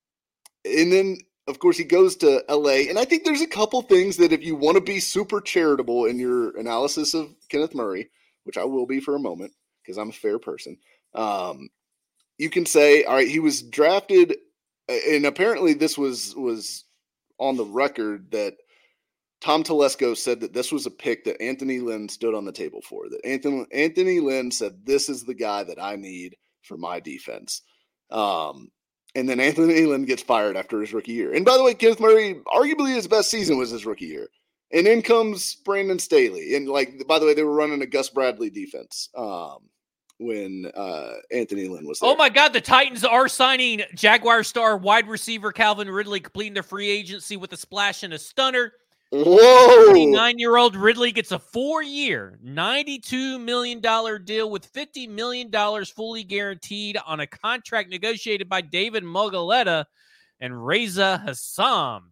and then, of course, he goes to L A, and I think there's a couple things that if you want to be super charitable in your analysis of Kenneth Murray, which I will be for a moment because I'm a fair person, um, you can say, all right, he was drafted, and apparently this was was on the record that Tom Telesco said that this was a pick that Anthony Lynn stood on the table for, that Anthony, Anthony Lynn said, this is the guy that I need for my defense. Um, and then Anthony Lynn gets fired after his rookie year. And by the way, Kenneth Murray, arguably his best season was his rookie year. And in comes Brandon Staley. And like, by the way, they were running a Gus Bradley defense um, when uh, Anthony Lynn was there. Oh my God, the Titans are signing Jaguar star wide receiver Calvin Ridley, completing their free agency with a splash and a stunner. Whoa! thirty-nine-year-old Ridley gets a four-year, ninety-two million dollars deal with fifty million dollars fully guaranteed on a contract negotiated by David Mogaleta and Reza Hassan.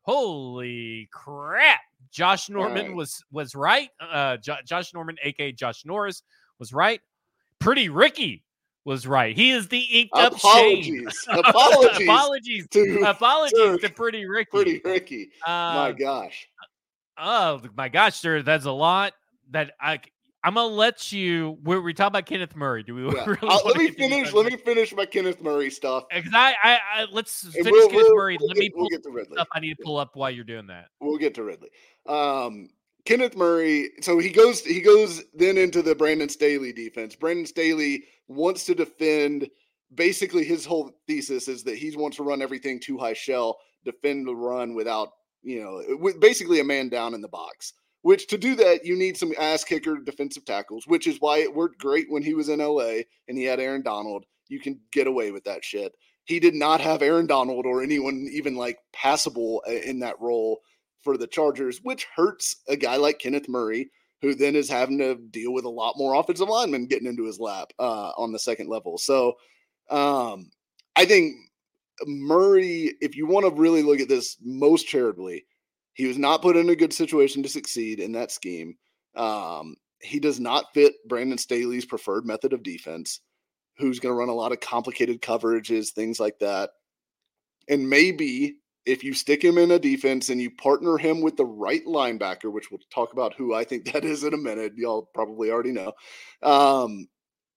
Holy crap! Josh Norman right. was was right. Uh, jo- Josh Norman, a k a. Josh Norris, was right. Pretty Ricky was right. He is the inked up Apologies. Shane. Apologies. Apologies. to, Apologies to, to Pretty Ricky. Pretty Ricky. Uh, my gosh. Oh my gosh, sir. That's a lot that I I'm gonna let you we're we talking about Kenneth Murray. Do we yeah. really uh, let me finish? Let me finish my Kenneth Murray stuff. I, I, I let's finish we'll, Kenneth we'll, Murray. We'll let get, me pull we'll get to Ridley. Up I need to pull up while you're doing that. We'll get to Ridley. Um Kenneth Murray, so he goes he goes then into the Brandon Staley defense. Brandon Staley wants to defend, basically his whole thesis is that he wants to run everything too high shell, defend the run without, you know, with basically a man down in the box. Which to do that, you need some ass kicker defensive tackles, which is why it worked great when he was in L A and he had Aaron Donald. You can get away with that shit. He did not have Aaron Donald or anyone even like passable in that role for the Chargers, which hurts a guy like Kenneth Murray, who then is having to deal with a lot more offensive linemen getting into his lap uh, on the second level. So um, I think Murray, if you want to really look at this most charitably, he was not put in a good situation to succeed in that scheme. Um, he does not fit Brandon Staley's preferred method of defense, who's going to run a lot of complicated coverages, things like that. And maybe if you stick him in a defense and you partner him with the right linebacker, which we'll talk about who I think that is in a minute, y'all probably already know, um,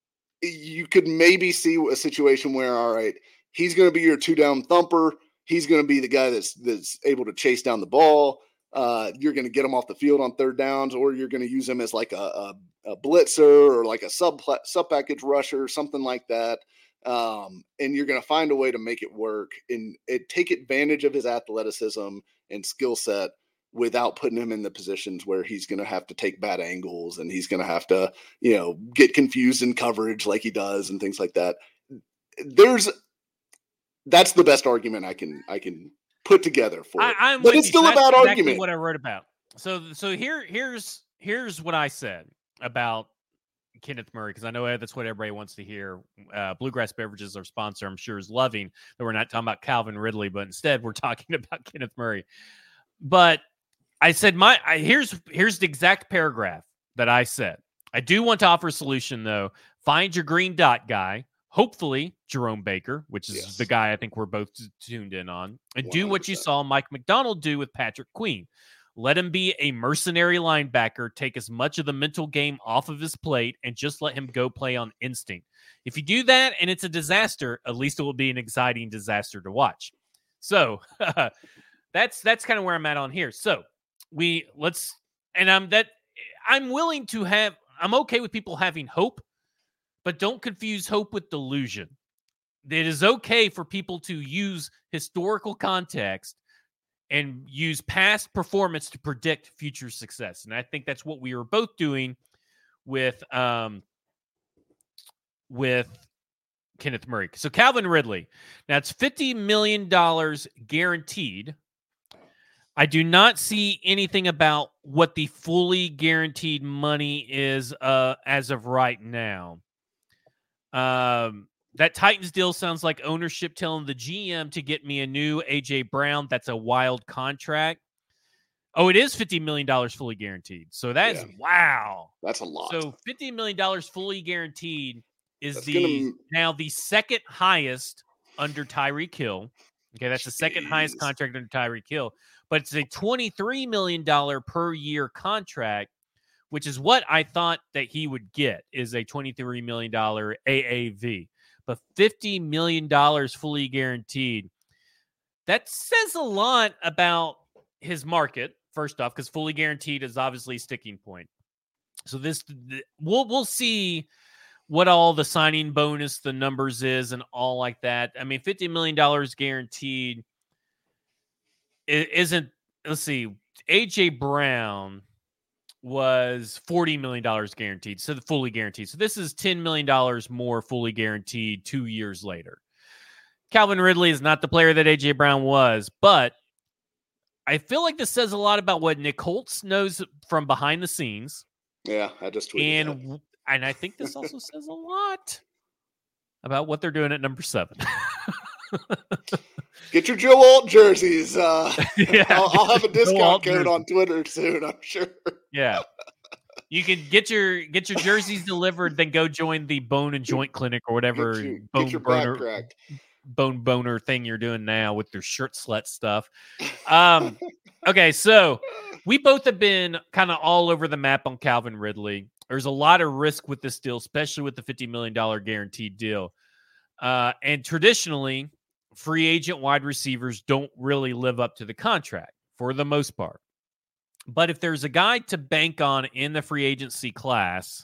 you could maybe see a situation where, all right, he's going to be your two-down thumper. He's going to be the guy that's that's able to chase down the ball. Uh, you're going to get him off the field on third downs, or you're going to use him as like a, a, a blitzer or like a sub sub package rusher, something like that. Um, and you're going to find a way to make it work and it, take advantage of his athleticism and skill set without putting him in the positions where he's going to have to take bad angles and he's going to have to, you know, get confused in coverage like he does and things like that. There's, that's the best argument I can, I can put together for it. I, I'm but it's you. still So a bad exactly argument. What I wrote about. So, so here, here's, here's what I said about Kenneth Murray, because I know that's what everybody wants to hear. Uh, Bluegrass Beverages, our sponsor, I'm sure is loving that we're not talking about Calvin Ridley, but instead we're talking about Kenneth Murray. But I said, my I, here's here's the exact paragraph that I said. I do want to offer a solution, though. Find your green dot guy, hopefully Jerome Baker, which is Yes. the guy I think we're both tuned in on, and one hundred percent. Do what you saw Mike McDonald do with Patrick Queen. Let him be a mercenary linebacker, take as much of the mental game off of his plate, and just let him go play on instinct. If you do that and it's a disaster, at least it will be an exciting disaster to watch. So that's that's kind of where I'm at on here. So we let's and I'm that I'm willing to have I'm okay with people having hope, but don't confuse hope with delusion. It is okay for people to use historical context and use past performance to predict future success. And I think that's what we were both doing with um, with Kenneth Murray. So Calvin Ridley. Now it's fifty million dollars guaranteed. I do not see anything about what the fully guaranteed money is uh, as of right now. Um, That Titans deal sounds like ownership telling the G M to get me a new A J Brown. That's a wild contract. Oh, it is fifty million dollars fully guaranteed. So that's yeah. wow. That's a lot. So fifty million dollars fully guaranteed is that's the gonna... now the second highest under Tyreek Hill. Okay, that's Jeez. the second highest contract under Tyreek Hill. But it's a twenty-three million dollars per year contract, which is what I thought that he would get, is a twenty-three million dollars A A V. But fifty million dollars fully guaranteed. That says a lot about his market, first off, because fully guaranteed is obviously a sticking point. So this, we'll we'll see what all the signing bonus, the numbers is, and all like that. I mean, fifty million dollars guaranteed isn't, let's see, A J Brown was forty million dollars guaranteed, so the fully guaranteed. So this is ten million dollars more fully guaranteed two years later. Calvin Ridley is not the player that A J Brown was, but I feel like this says a lot about what Nick Holtz knows from behind the scenes. Yeah, I just tweeted and that. And I think this also says a lot about what they're doing at number seven. Get your Joe Alt jerseys. Uh, yeah, I'll, I'll have a discount code on Twitter soon, I'm sure. Yeah. You can get your get your jerseys delivered, then go join the Bone and Joint Clinic or whatever get your, bone get your boner, back cracked. bone boner thing you're doing now with your shirt slut stuff. Um, okay, so we both have been kind of all over the map on Calvin Ridley. There's a lot of risk with this deal, especially with the fifty million dollars guaranteed deal. Uh, and traditionally, free agent wide receivers don't really live up to the contract for the most part. But if there's a guy to bank on in the free agency class,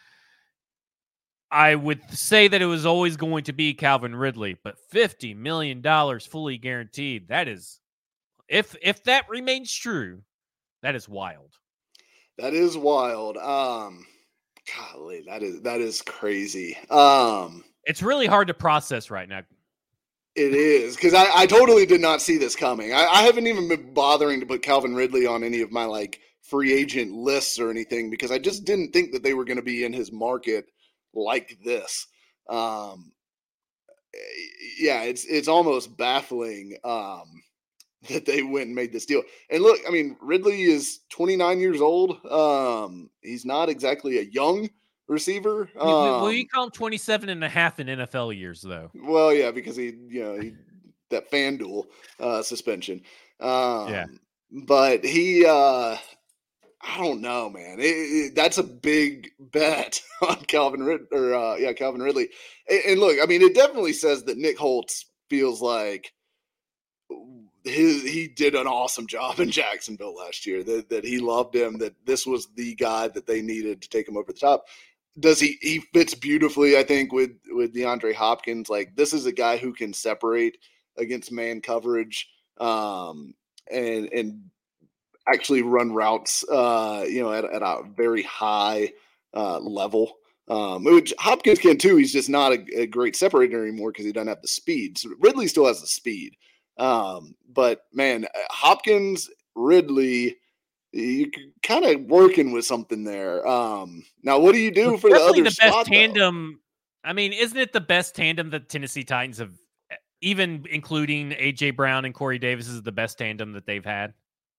I would say that it was always going to be Calvin Ridley. But fifty million dollars fully guaranteed, that is, if if that remains true, that is wild. That is wild. Um, golly, that is that is crazy. Um, it's really hard to process right now. It is, because I, I totally did not see this coming. I, I haven't even been bothering to put Calvin Ridley on any of my like free agent lists or anything because I just didn't think that they were going to be in his market like this. Um, yeah, it's it's almost baffling um, that they went and made this deal. And look, I mean, Ridley is twenty-nine years old. Um, he's not exactly a young receiver. Um, well, you call him twenty-seven and a half in N F L years, though. Well, yeah, because he, you know, he, that FanDuel uh, suspension. Um, yeah. But he, uh, I don't know, man. It, it, that's a big bet on Calvin Rid- or uh, yeah, Calvin Ridley. And, and look, I mean, it definitely says that Nick Holtz feels like his he did an awesome job in Jacksonville last year. That that he loved him. That this was the guy that they needed to take him over the top. Does he he fits beautifully, I think, with with DeAndre Hopkins. Like, this is a guy who can separate against man coverage um, and and actually run routes, uh, you know, at, at a very high uh, level. Um, which Hopkins can too. He's just not a, a great separator anymore because he doesn't have the speed. So Ridley still has the speed, um, but man, Hopkins, Ridley. You kind of working with something there. Um, now, what do you do well, for the other the best spot, tandem? Though? I mean, isn't it the best tandem that Tennessee Titans have, even including A J Brown and Corey Davis, is the best tandem that they've had?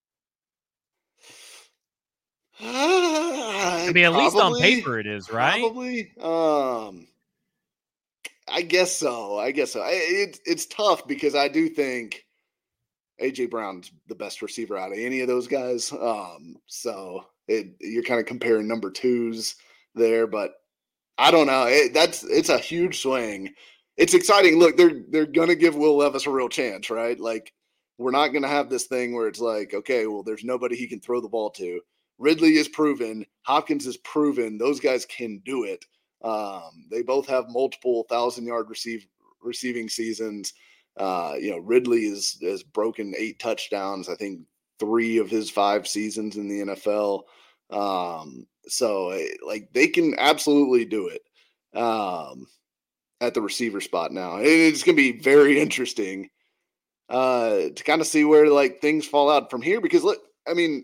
Uh, I mean, at probably, least on paper, it is, right? Probably. Um, I guess so. I guess so. It's it's tough because I do think A J Brown's the best receiver out of any of those guys. Um, so it, you're kind of comparing number twos there, but I don't know. It, that's it's a huge swing. It's exciting. Look, they're they're gonna give Will Levis a real chance, right? Like, we're not gonna have this thing where it's like, okay, well, there's nobody he can throw the ball to. Ridley is proven. Hopkins is proven. Those guys can do it. Um, they both have multiple thousand yard receive receiving seasons. Uh, you know, Ridley is has broken eight touchdowns, I think three of his five seasons in the N F L. Um, so like they can absolutely do it um, at the receiver spot now. It's going to be very interesting uh, to kind of see where like things fall out from here, because look, I mean,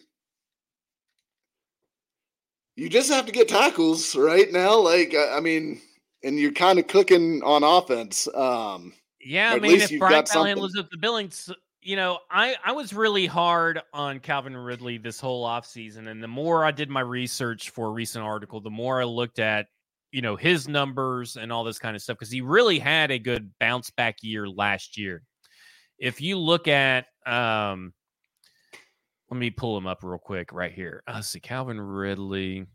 you just have to get tackles right now. Like, I mean, and you're kind of cooking on offense. Um, Yeah, I mean, if Brian Callahan lives up the Billings, you know, I, I was really hard on Calvin Ridley this whole offseason. And the more I did my research for a recent article, the more I looked at, you know, his numbers and all this kind of stuff, because he really had a good bounce back year last year. If you look at, um, let me pull him up real quick right here. Let's see, Calvin Ridley.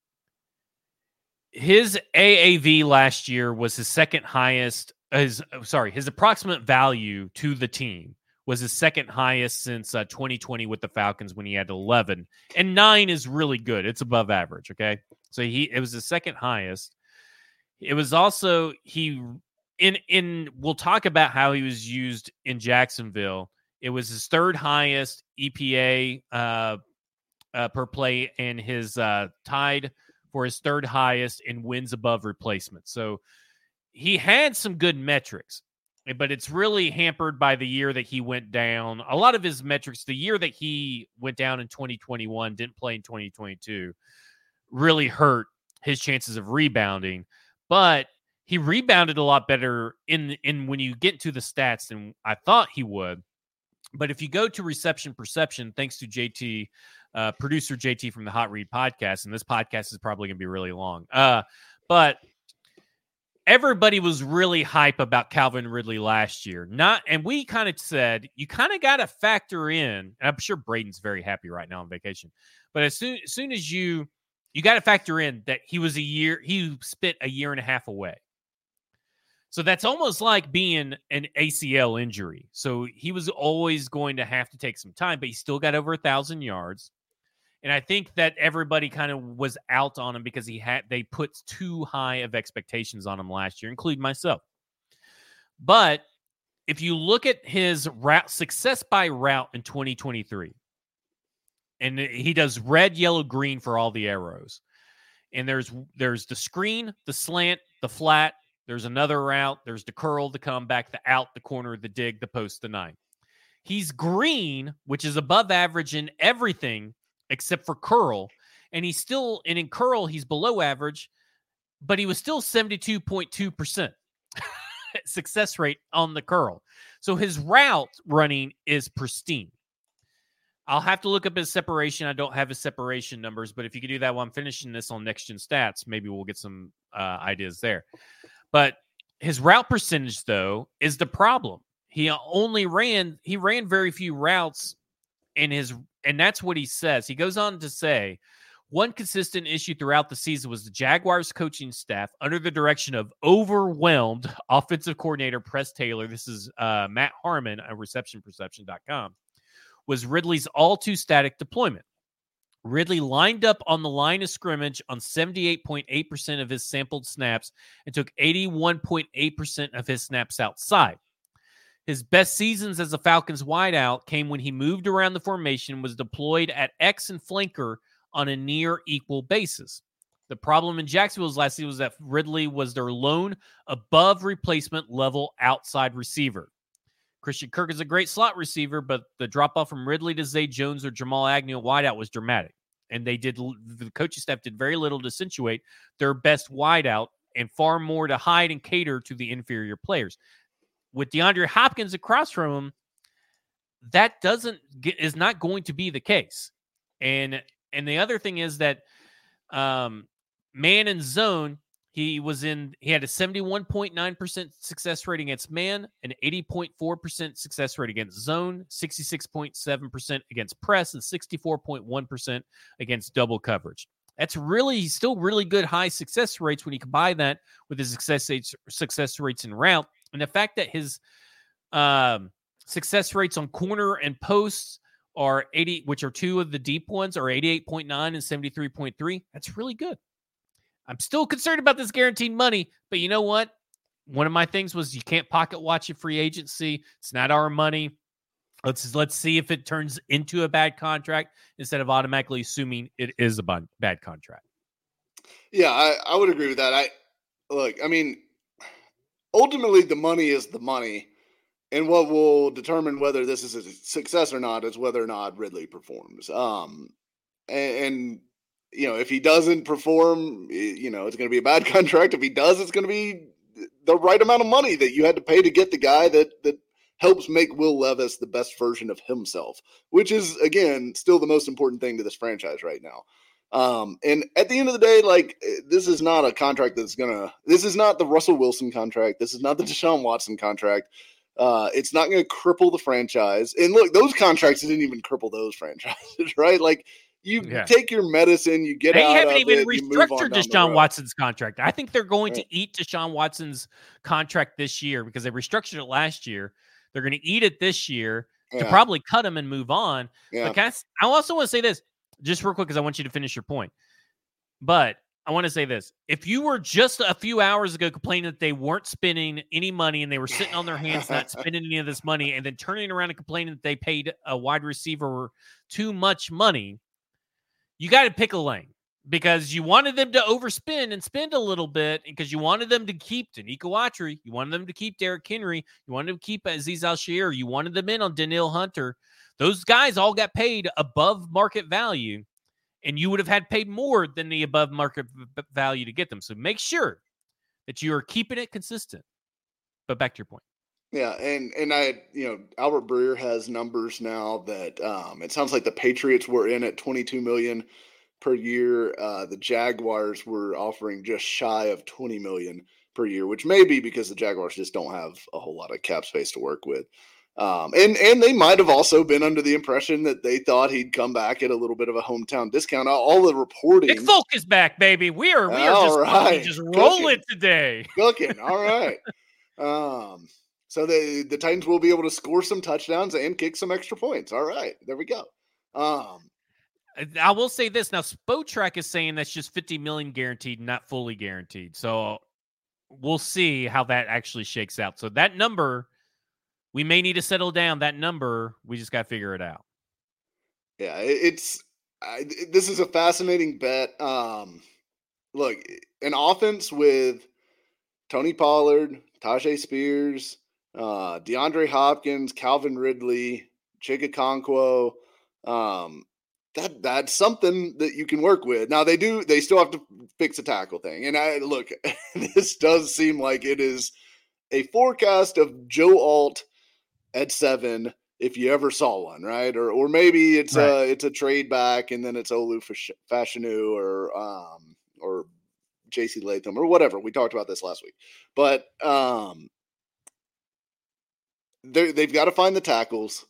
His A A V last year was his second highest. His sorry, his approximate value to the team was his second highest since uh, twenty twenty with the Falcons when he had eleven. And nine is really good. It's above average, okay? So he it was the second highest. It was also he in in we'll talk about how he was used in Jacksonville. It was his third highest E P A uh, uh, per play, and his uh, tied for his third highest in wins above replacement. So he had some good metrics, but it's really hampered by the year that he went down. A lot of his metrics, the year that he went down in twenty twenty-one, didn't play in twenty twenty-two, really hurt his chances of rebounding. But he rebounded a lot better in, in when you get to the stats than I thought he would. But if you go to reception perception, thanks to J T, uh, producer J T from the Hot Read podcast, and this podcast is probably going to be really long. Uh, but everybody was really hype about Calvin Ridley last year. Not, and we kind of said, you kind of got to factor in, and I'm sure Braden's very happy right now on vacation, but as soon, as soon as you, you got to factor in that he was a year, he spent a year and a half away. So that's almost like being an A C L injury. So he was always going to have to take some time, but he still got over a thousand yards. And I think that everybody kind of was out on him because he had they put too high of expectations on him last year, including myself. But if you look at his route success by route in twenty twenty-three, and he does red, yellow, green for all the arrows. And there's there's the screen, the slant, the flat. There's another route. There's the curl, the comeback, the out, the corner, the dig, the post, the nine. He's green, which is above average in everything except for curl. And he's still, and in curl, he's below average, but he was still seventy-two point two percent success rate on the curl. So his route running is pristine. I'll have to look up his separation. I don't have his separation numbers, but if you could do that while I'm finishing this on Next Gen Stats, maybe we'll get some uh, ideas there. But his route percentage, though, is the problem. He only ran, he ran very few routes in his, and that's what he says. He goes on to say, one consistent issue throughout the season was the Jaguars coaching staff under the direction of overwhelmed offensive coordinator Press Taylor. This is uh, Matt Harmon at reception perception dot com, was Ridley's all too static deployment. Ridley lined up on the line of scrimmage on seventy-eight point eight percent of his sampled snaps and took eighty-one point eight percent of his snaps outside. His best seasons as a Falcons wideout came when he moved around the formation and was deployed at X and flanker on a near equal basis. The problem in Jacksonville's last season was that Ridley was their lone above replacement level outside receiver. Christian Kirk is a great slot receiver, but the drop-off from Ridley to Zay Jones or Jamal Agnew at wideout was dramatic. And they did, the coaching staff did very little to accentuate their best wideout and far more to hide and cater to the inferior players. With DeAndre Hopkins across from him, that doesn't get, is not going to be the case. And and the other thing is that um, man and zone, He was in, he had a seventy-one point nine percent success rate against man, an eighty point four percent success rate against zone, sixty-six point seven percent against press, and sixty-four point one percent against double coverage. That's really, still really good high success rates when you combine that with his success rates, success rates in route. And the fact that his um, success rates on corner and posts are eighty, which are two of the deep ones, are eighty-eight point nine and seventy-three point three. That's really good. I'm still concerned about this guaranteed money, but you know what? One of my things was you can't pocket watch a free agency. It's not our money. Let's let's see if it turns into a bad contract instead of automatically assuming it is a bad contract. Yeah, I, I would agree with that. I look, I mean, ultimately the money is the money, and what will determine whether this is a success or not is whether or not Ridley performs. Um, and, and you know, if he doesn't perform, you know, it's going to be a bad contract. If he does, it's going to be the right amount of money that you had to pay to get the guy that that helps make Will Levis the best version of himself, which is, again, still the most important thing to this franchise right now. Um, and at the end of the day, like, this is not a contract that's gonna, this is not the Russell Wilson contract. This is not the Deshaun Watson contract. Uh, it's not going to cripple the franchise. And look, those contracts didn't even cripple those franchises, right? Like, you yeah. take your medicine, you get they out haven't of even it, restructured Deshaun Watson's contract. I think they're going right. to eat Deshaun Watson's contract this year because they restructured it last year. They're going to eat it this year yeah. to probably cut him and move on. Yeah. But I, I also want to say this just real quick because I want you to finish your point. But I want to say this. If you were just a few hours ago complaining that they weren't spending any money and they were sitting on their hands not spending any of this money and then turning around and complaining that they paid a wide receiver too much money, you got to pick a lane because you wanted them to overspend and spend a little bit because you wanted them to keep Danico Autry. You wanted them to keep Derrick Henry. You wanted them to keep Azeez Al-Shaair. You wanted them in on Danielle Hunter. Those guys all got paid above market value, and you would have had paid more than the above market v- value to get them. So make sure that you are keeping it consistent. But back to your point. Yeah, and and I, you know, Albert Breer has numbers now that um, it sounds like the Patriots were in at twenty-two million dollars per year. Uh, the Jaguars were offering just shy of twenty million dollars per year, which may be because the Jaguars just don't have a whole lot of cap space to work with. Um, and and they might have also been under the impression that they thought he'd come back at a little bit of a hometown discount. All the reporting, Nick Folk is back, baby. We are we are just, right. just rolling today. Cooking, all right. Um, so the the Titans will be able to score some touchdowns and kick some extra points. All right, there we go. Um, I will say this now: Spotrac is saying that's just fifty million guaranteed, not fully guaranteed. So we'll see how that actually shakes out. So that number. We may need to settle down that number. We just got to figure it out. Yeah, it's I, this is a fascinating bet. Um, look, an offense with Tony Pollard, Tajay Spears, uh, DeAndre Hopkins, Calvin Ridley, Chig Okonkwo, um, that that's something that you can work with. Now they do, they still have to fix a tackle thing. And I look, this does seem like it is a forecast of Joe Alt at seven, if you ever saw one, right? Or or maybe it's right. a it's a trade back, and then it's Olu Fashanu or um or J C Latham or whatever. We talked about this last week, but um, they they've got to find the tackles,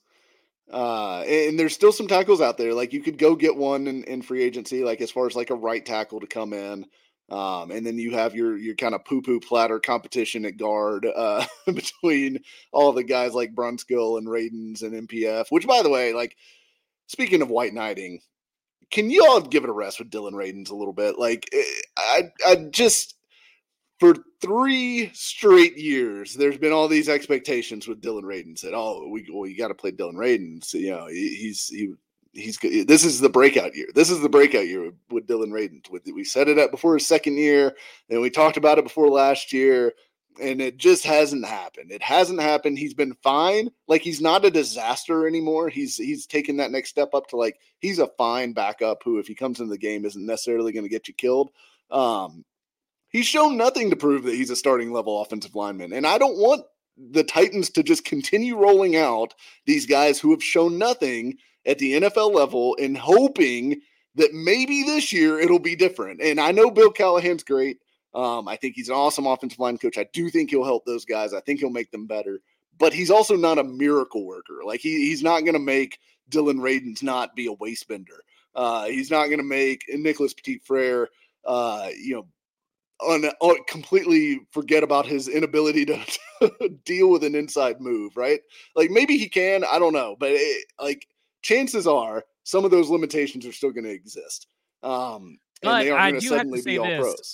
uh, and there's still some tackles out there. Like you could go get one in, in free agency, like as far as like a right tackle to come in. Um, and then you have your your kind of poo-poo platter competition at guard uh, between all the guys like Brunskill and Radens and M P F, which, by the way, like, speaking of white knighting, can you all give it a rest with Dylan Radens a little bit? Like, I, I just, for three straight years, there's been all these expectations with Dylan Radens that, oh, we, well, you got to play Dylan Radens. You know, he, he's, he, He's good. This is the breakout year. This is the breakout year with, with Dylan Radens. With we set it up before his second year, and we talked about it before last year, and it just hasn't happened. It hasn't happened. He's been fine. Like he's not a disaster anymore. He's he's taken that next step up to like he's a fine backup who, if he comes into the game, isn't necessarily going to get you killed. Um, he's shown nothing to prove that he's a starting level offensive lineman, and I don't want the Titans to just continue rolling out these guys who have shown nothing at the N F L level and hoping that maybe this year it'll be different. And I know Bill Callahan's great. Um, I think he's an awesome offensive line coach. I do think he'll help those guys. I think he'll make them better. But he's also not a miracle worker. Like he, he's not going to make Dylan Radens not be a waist bender. Uh, he's not going to make Nicholas Petit-Frere, uh, you know, on, on completely forget about his inability to, to deal with an inside move, right? Like maybe he can. I don't know. But it, like, chances are some of those limitations are still going to exist. Um, and but they aren't I going to do suddenly have to say be all this. pros.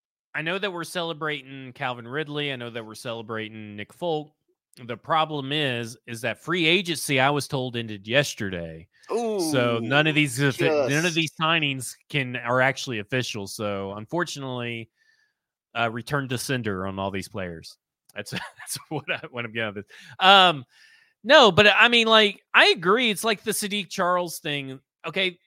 I know that we're celebrating Calvin Ridley. I know that we're celebrating Nick Folk. The problem is, is that free agency, I was told, ended yesterday. Ooh, so none of these just... none of these signings can are actually official. So unfortunately, uh, return to sender on all these players. That's that's what I what I'm getting at this. Um, No, but I mean, like, I agree. It's like the Sadiq Charles thing. Okay,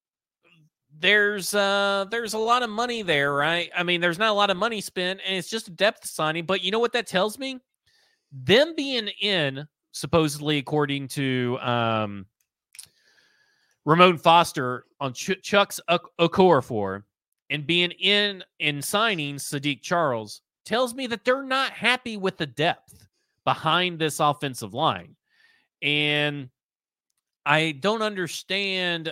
there's uh, there's a lot of money there, right? I mean, there's not a lot of money spent, and it's just a depth signing. But you know what that tells me? Them being in supposedly, according to um, Ramon Foster on Ch- Chuck's Okorafor, and being in and signing Sadiq Charles tells me that they're not happy with the depth behind this offensive line. And I don't understand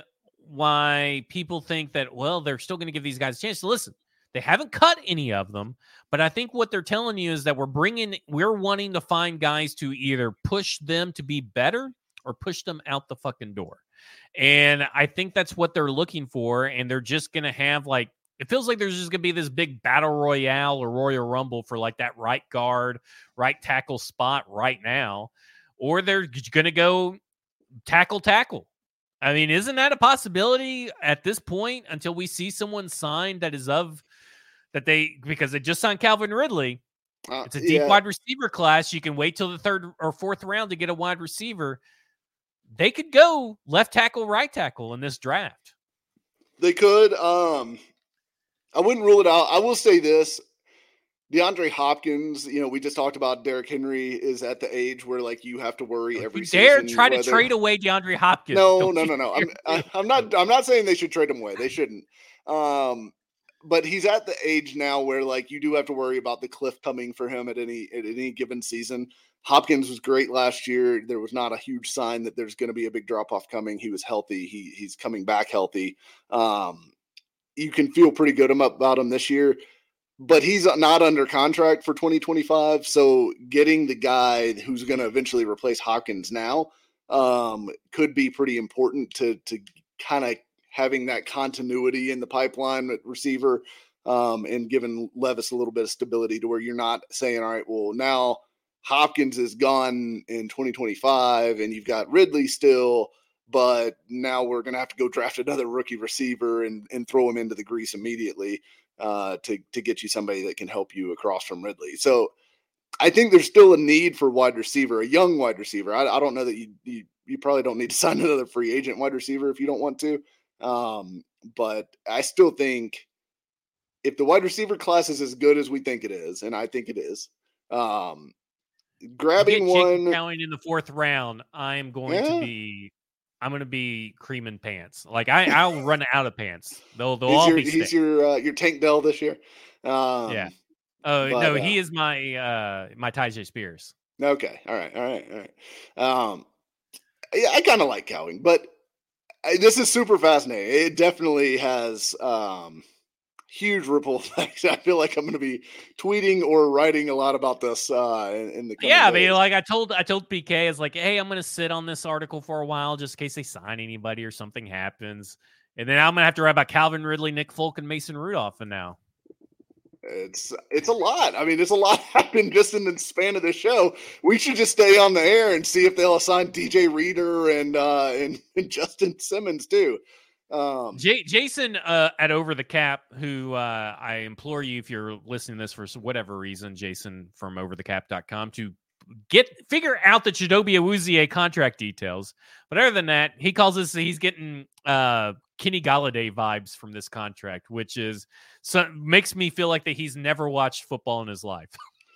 why people think that, well, they're still going to give these guys a chance. So listen, they haven't cut any of them, but I think what they're telling you is that we're bringing, we're wanting to find guys to either push them to be better or push them out the fucking door. And I think that's what they're looking for. And they're just going to have like, it feels like there's just going to be this big battle royale or Royal Rumble for like that right guard, right tackle spot right now. Or they're going to go tackle, tackle. I mean, isn't that a possibility at this point until we see someone signed that is of that they, because they just signed Calvin Ridley. Uh, it's a deep yeah. wide receiver class. You can wait till the third or fourth round to get a wide receiver. They could go left tackle, right tackle in this draft. They could. Um, I wouldn't rule it out. I will say this. DeAndre Hopkins, you know, we just talked about Derrick Henry is at the age where, like, you have to worry every you season. Dare try whether... to trade away DeAndre Hopkins. No, Don't no, no, no. I'm, I, I'm not. I'm not saying they should trade him away. They shouldn't. Um, but he's at the age now where, like, you do have to worry about the cliff coming for him at any at any given season. Hopkins was great last year. There was not a huge sign that there's going to be a big drop off coming. He was healthy. He he's coming back healthy. Um, you can feel pretty good about him this year. But he's not under contract for twenty twenty-five, so getting the guy who's going to eventually replace Hopkins now um, could be pretty important to to kind of having that continuity in the pipeline at receiver um, and giving Levis a little bit of stability to where you're not saying, all right, well, now Hopkins is gone in twenty twenty-five and you've got Ridley still, but now we're going to have to go draft another rookie receiver and, and throw him into the grease immediately. Uh, to to get you somebody that can help you across from Ridley. So I think there's still a need for wide receiver, a young wide receiver. I, I don't know that you, you you probably don't need to sign another free agent wide receiver if you don't want to. Um, but I still think if the wide receiver class is as good as we think it is, and I think it is, um, grabbing one Counting in the fourth round, I'm going yeah. to be. I'm gonna be creaming pants. Like I, I'll run out of pants. They'll, they'll he's all your, be. He's stick. your, uh, your Tank Dell this year. Um, yeah. Oh but, no, uh, he is my, uh, my Tyjae Spears. Okay. All right. All right. All right. Um, yeah, I kind of like Cowing, but I, this is super fascinating. It definitely has um, huge ripple effects. I feel like I'm going to be tweeting or writing a lot about this uh, in, in the coming yeah. days. I mean, like I told, I told P K, is like, hey, I'm going to sit on this article for a while just in case they sign anybody or something happens, and then I'm going to have to write about Calvin Ridley, Nick Folk, and Mason Rudolph. And now it's it's a lot. I mean, it's a lot happened just in the span of the show. We should just stay on the air and see if they'll assign D J Reader and uh, and, and Justin Simmons too. Um, J- Jason uh, at Over the Cap, who uh, I implore you, if you're listening to this for whatever reason, Jason from over the cap dot com, to get figure out the Chidobe Awuzie contract details. But other than that, he calls us, he's getting uh, Kenny Galladay vibes from this contract, which is so makes me feel like that he's never watched football in his life.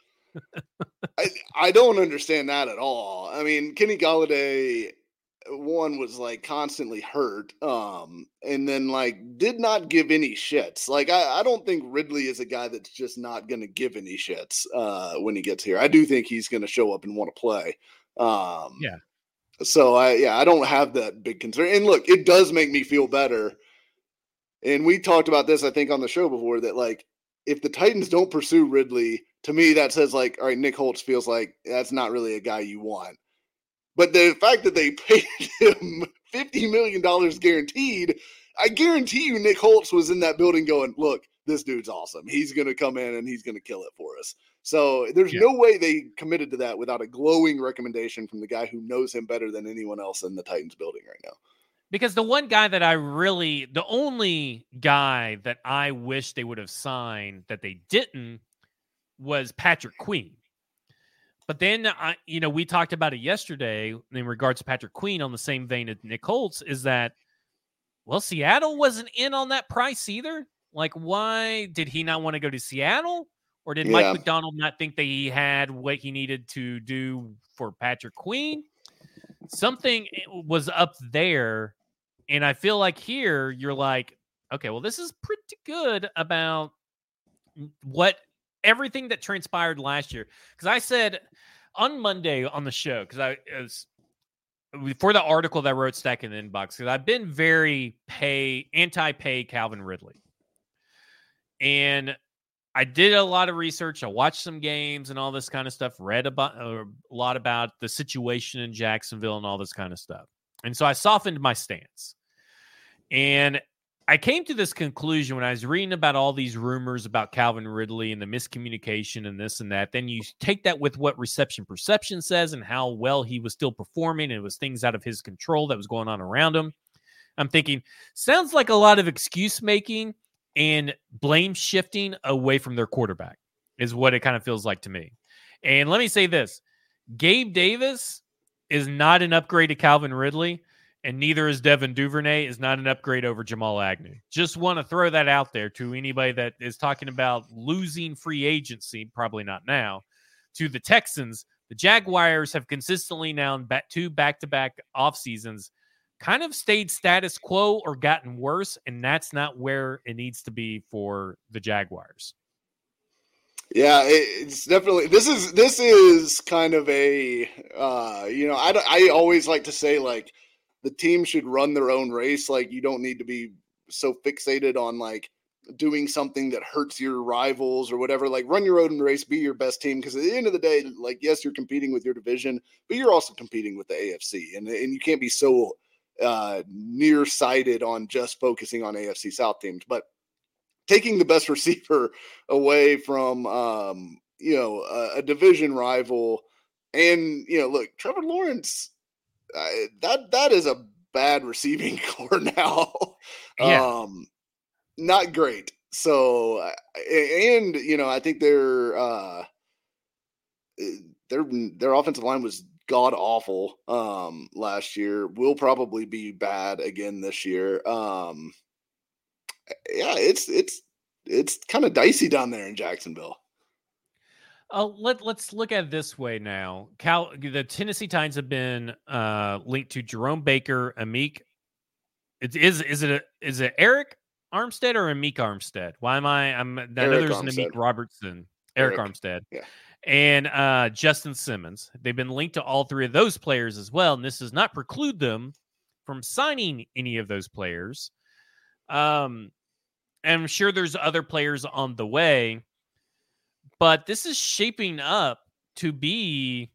I, I don't understand that at all. I mean, Kenny Galladay, one was like constantly hurt um and then like did not give any shits. Like I, I don't think Ridley is a guy that's just not going to give any shits uh when he gets here. I do think he's going to show up and want to play. Um yeah. So I yeah, I don't have that big concern. And look, it does make me feel better. And we talked about this I think on the show before that like if the Titans don't pursue Ridley, to me that says like all right, Nick Holtz feels like that's not really a guy you want. But the fact that they paid him fifty million dollars guaranteed, I guarantee you Nick Holtz was in that building going, look, this dude's awesome. He's going to come in and he's going to kill it for us. So there's yeah. no way they committed to that without a glowing recommendation from the guy who knows him better than anyone else in the Titans building right now. Because the one guy that I really, the only guy that I wish they would have signed that they didn't was Patrick Queen. But then, I, you know, we talked about it yesterday in regards to Patrick Queen on the same vein as Nick Holtz, is that, well, Seattle wasn't in on that price either. Like, why did he not want to go to Seattle? Or did Mike Yeah. Macdonald not think that he had what he needed to do for Patrick Queen? Something was up there. And I feel like here you're like, okay, well, this is pretty good about what everything that transpired last year. Because I said on Monday on the show, because I was for the article that I wrote Stack in the Inbox, because I've been very pay anti-pay Calvin Ridley. And I did a lot of research. I watched some games and all this kind of stuff, read about uh, a lot about the situation in Jacksonville and all this kind of stuff. And so I softened my stance. And I came to this conclusion when I was reading about all these rumors about Calvin Ridley and the miscommunication and this and that. Then you take that with what reception perception says and how well he was still performing. And it was things out of his control that was going on around him. I'm thinking, sounds like a lot of excuse making and blame shifting away from their quarterback is what it kind of feels like to me. And let me say this. Gabe Davis is not an upgrade to Calvin Ridley, and neither is Devin Duvernay is not an upgrade over Jamal Agnew. Just want to throw that out there to anybody that is talking about losing free agency, probably not now, to the Texans. The Jaguars have consistently now in back, two back-to-back off seasons kind of stayed status quo or gotten worse, and that's not where it needs to be for the Jaguars. Yeah, it's definitely this is this is kind of a uh, you know I I always like to say like the team should run their own race. Like you don't need to be so fixated on like doing something that hurts your rivals or whatever. Like run your own race, be your best team. Because at the end of the day, like yes, you're competing with your division, but you're also competing with the A F C, and and you can't be so uh, nearsighted on just focusing on A F C South teams. But taking the best receiver away from, um, you know, a, a division rival and, you know, look, Trevor Lawrence, uh, that, that is a bad receiving core now. Yeah. um, not great. So, and, you know, I think their, uh, their, their offensive line was god awful um last year, will probably be bad again this year. Um yeah, it's it's it's kind of dicey down there in Jacksonville. Uh, let, let's look at it this way now. Cal, the Tennessee Titans have been uh linked to Jerome Baker, Amik. It, is is it a, is it Eric Armstead or Amik Armstead? Why am I I'm I know Eric there's an Armstead. Amik Robertson, Eric, Eric. Armstead. Yeah. And uh, Justin Simmons. They've been linked to all three of those players as well, and this does not preclude them from signing any of those players. Um, and I'm sure there's other players on the way, but this is shaping up to be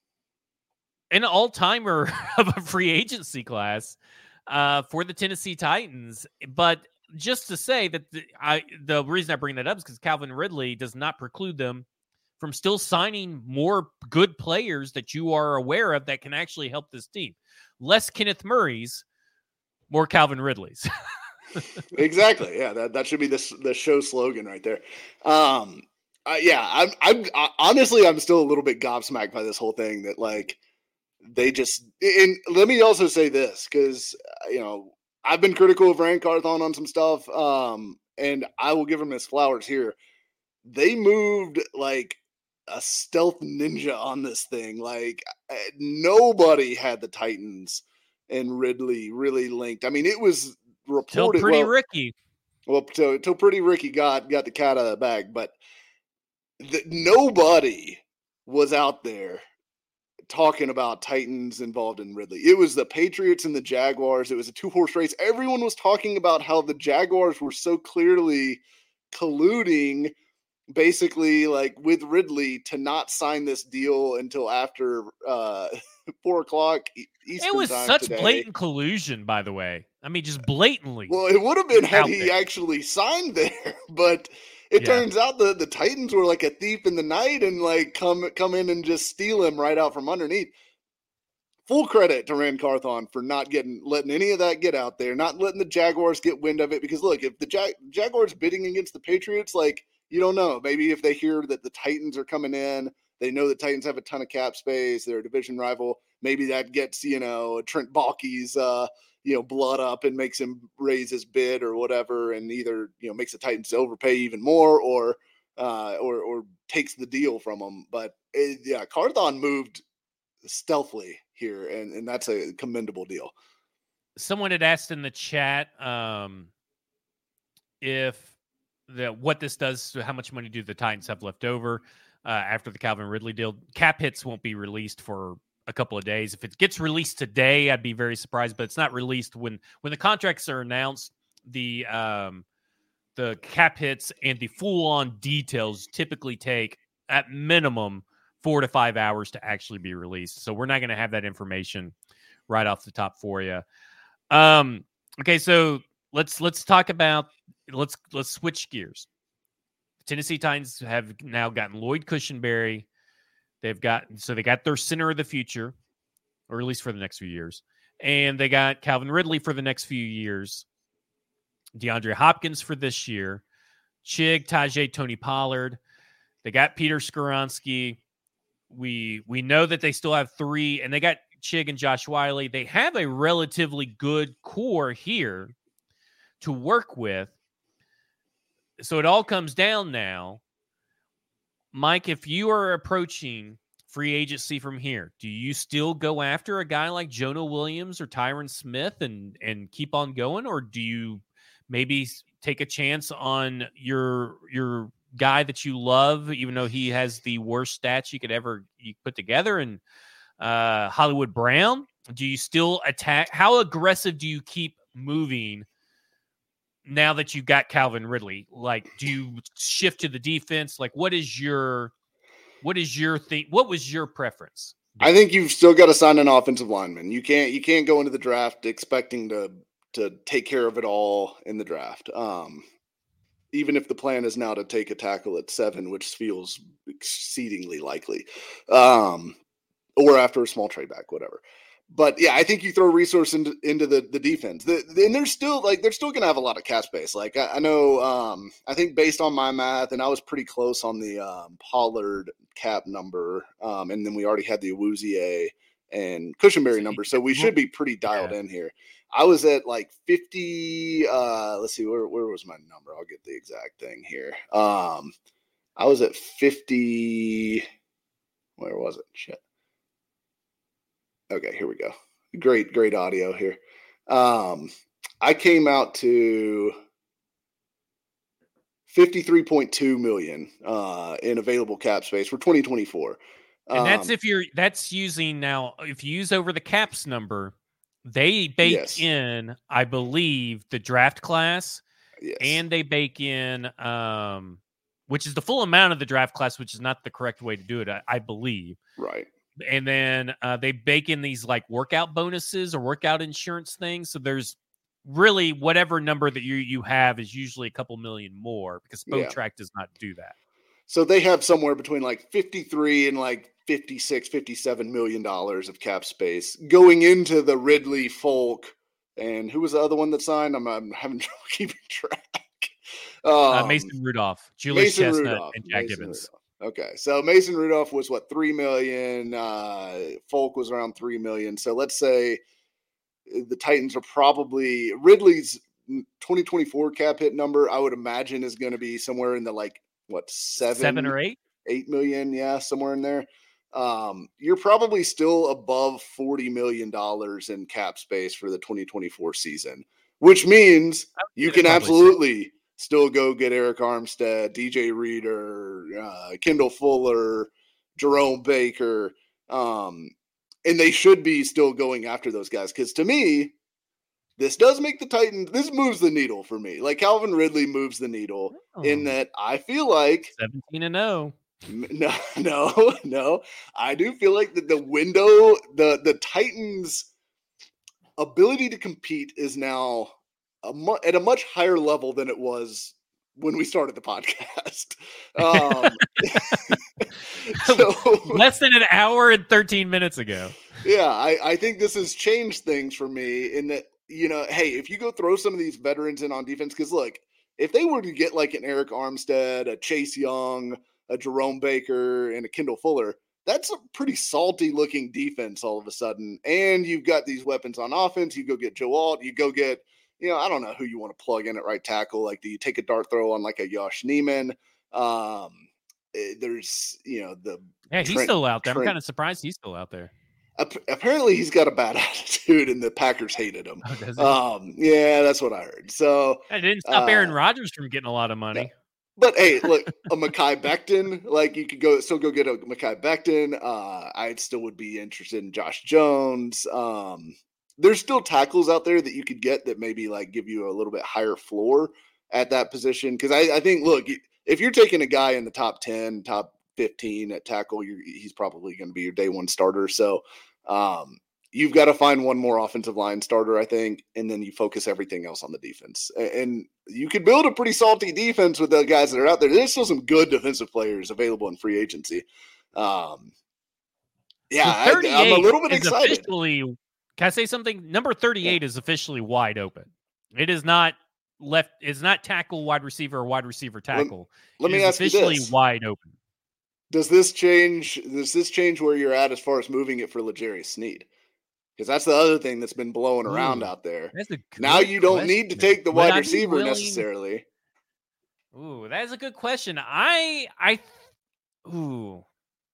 an all-timer of a free agency class uh, for the Tennessee Titans. But just to say that the, I, the reason I bring that up is because Calvin Ridley does not preclude them from still signing more good players that you are aware of that can actually help this team. Less Kenneth Murray's, more Calvin Ridley's. Exactly. Yeah, that, that should be the the show slogan right there. Um, uh, yeah, I'm I'm I, honestly I'm still a little bit gobsmacked by this whole thing that like they just. And let me also say this because you know I've been critical of Ran Carthon on some stuff, um, and I will give him his flowers here. They moved like a stealth ninja on this thing. Like nobody had the Titans and Ridley really linked. I mean, it was reported. Till Pretty well, Ricky. Well, till, till Pretty Ricky got got the cat out of the bag, but the, nobody was out there talking about Titans involved in Ridley. It was the Patriots and the Jaguars. It was a two horse race. Everyone was talking about how the Jaguars were so clearly colluding basically like with Ridley to not sign this deal until after uh four o'clock Eastern It was time such today. blatant collusion, by the way. I mean, just blatantly. Well, it would have been had he there. actually signed there, but it yeah. turns out the the Titans were like a thief in the night and like come come in and just steal him right out from underneath. Full credit to Ran Carthon for not getting letting any of that get out there, not letting the Jaguars get wind of it. Because look, if the Jag- Jaguars bidding against the Patriots, like you don't know, maybe if they hear that the Titans are coming in, they know the Titans have a ton of cap space, they're a division rival. Maybe that gets you know Trent Baalke's uh, you know blood up and makes him raise his bid or whatever, and either you know makes the Titans overpay even more, or uh, or or takes the deal from them. But it, yeah, Carthon moved stealthily here, and, and that's a commendable deal. Someone had asked in the chat um, if the what this does, how much money do the Titans have left over uh, after the Calvin Ridley deal. Cap hits won't be released for a couple of days. If it gets released today, I'd be very surprised, but it's not released when when the contracts are announced. The um, the cap hits and the full-on details typically take at minimum four to five hours to actually be released. So we're not going to have that information right off the top for you. Um, okay, so let's let's talk about let's let's switch gears. Tennessee Titans have now gotten Lloyd Cushenberry. They've got so they got their center of the future, or at least for the next few years, and they got Calvin Ridley for the next few years. DeAndre Hopkins for this year, Chig, Tajay, Tony Pollard. They got Peter Skoronski. We we know that they still have three, and they got Chig and Josh Wiley. They have a relatively good core here to work with. So it all comes down now. Mike, if you are approaching free agency from here, do you still go after a guy like Jonah Williams or Tyron Smith and and keep on going, or do you maybe take a chance on your your guy that you love, even though he has the worst stats you could ever you put together, and uh, Hollywood Brown? Do you still attack? How aggressive do you keep moving now that you've got Calvin Ridley? Like, do you shift to the defense? Like, what is your what is your thing? What was your preference? I think you've still got to sign an offensive lineman. You can't you can't go into the draft expecting to to take care of it all in the draft. Um, even if the plan is now to take a tackle at seven, which feels exceedingly likely, um, or after a small trade back, whatever. But yeah, I think you throw resource into, into the, the defense. The, the, and they're still like they're still going to have a lot of cap space. Like I, I know, um, I think based on my math, and I was pretty close on the um, Pollard cap number, um, and then we already had the Awuzie and Cushenberry number, so we should be pretty dialed yeah. in here. I was at like fifty. Uh, let's see, where where was my number? I'll get the exact thing here. Um, I was at fifty. Where was it? Shit. Okay, here we go. Great, great audio here. Um, I came out to fifty-three point two million uh, in available cap space for twenty twenty-four. And um, that's if you're that's using now. If you use over the caps number, they bake yes. in, I believe, the draft class, yes. and they bake in, um, which is the full amount of the draft class, which is not the correct way to do it, I, I believe. Right. And then uh, they bake in these like workout bonuses or workout insurance things. So there's really whatever number that you you have is usually a couple million more, because Spotrac yeah. does not do that. So they have somewhere between like fifty-three and like fifty-six, fifty-seven million dollars of cap space going into the Ridley, Folk, and who was the other one that signed? I'm, I'm having trouble keeping track. Um, uh, Mason Rudolph, Julius Mason Chestnut, Rudolph, and Jack Mason Gibbons. Rudolph. Okay, so Mason Rudolph was what, three million. Uh, Folk was around three million. So let's say the Titans are probably Ridley's twenty twenty-four cap hit number. I would imagine is going to be somewhere in the like what seven, seven or eight, eight million. Yeah, somewhere in there. Um, you're probably still above forty million dollars in cap space for the twenty twenty-four season, which means you can absolutely say. Still go get Eric Armstead, D J Reader, uh, Kendall Fuller, Jerome Baker. Um, and they should be still going after those guys. Because to me, this does make the Titans, this moves the needle for me. Like Calvin Ridley moves the needle oh. in that I feel like seventeen and oh. No, no, no. I do feel like that the window, the, the Titans' ability to compete is now A mu- at a much higher level than it was when we started the podcast. Um, so less than an hour and thirteen minutes ago. Yeah, I, I think this has changed things for me in that, you know, hey, if you go throw some of these veterans in on defense, because look, if they were to get like an Eric Armstead, a Chase Young, a Jerome Baker, and a Kendall Fuller, that's a pretty salty looking defense all of a sudden. And you've got these weapons on offense. You go get Joe Alt, you go get, you know, I don't know who you want to plug in at right tackle. Like, do you take a dart throw on like a Josh Neiman? Um, eh, there's, you know, the Yeah, he's Trent, still out there. I'm Trent, kind of surprised he's still out there. apparently he's got a bad attitude and the Packers hated him. Oh, does he? Um, yeah, that's what I heard. So That didn't stop uh, Aaron Rodgers from getting a lot of no. money. But hey, look, a Mekhi Becton, like you could go still go get a Mekhi Becton. Uh, I still would be interested in Josh Jones. Um, there's still tackles out there that you could get that maybe like give you a little bit higher floor at that position. Because I, I think, look, if you're taking a guy in the top ten, top fifteen at tackle, you're, he's probably going to be your day one starter. So um, you've got to find one more offensive line starter, I think, and then you focus everything else on the defense. And you could build a pretty salty defense with the guys that are out there. There's still some good defensive players available in free agency. Um, yeah, I, I'm a little bit excited. Officially, can I say something? Number thirty-eight yeah. is officially wide open. It is not left. It's not tackle, wide receiver, or wide receiver tackle. Let, let me it ask officially you this. wide open. Does this change? Does this change where you're at as far as moving it for L'Jarius Sneed? Because that's the other thing that's been blowing Ooh, around out there. Now you don't question. need to take the wide receiver willing... necessarily. Ooh, that is a good question. I, I, ooh,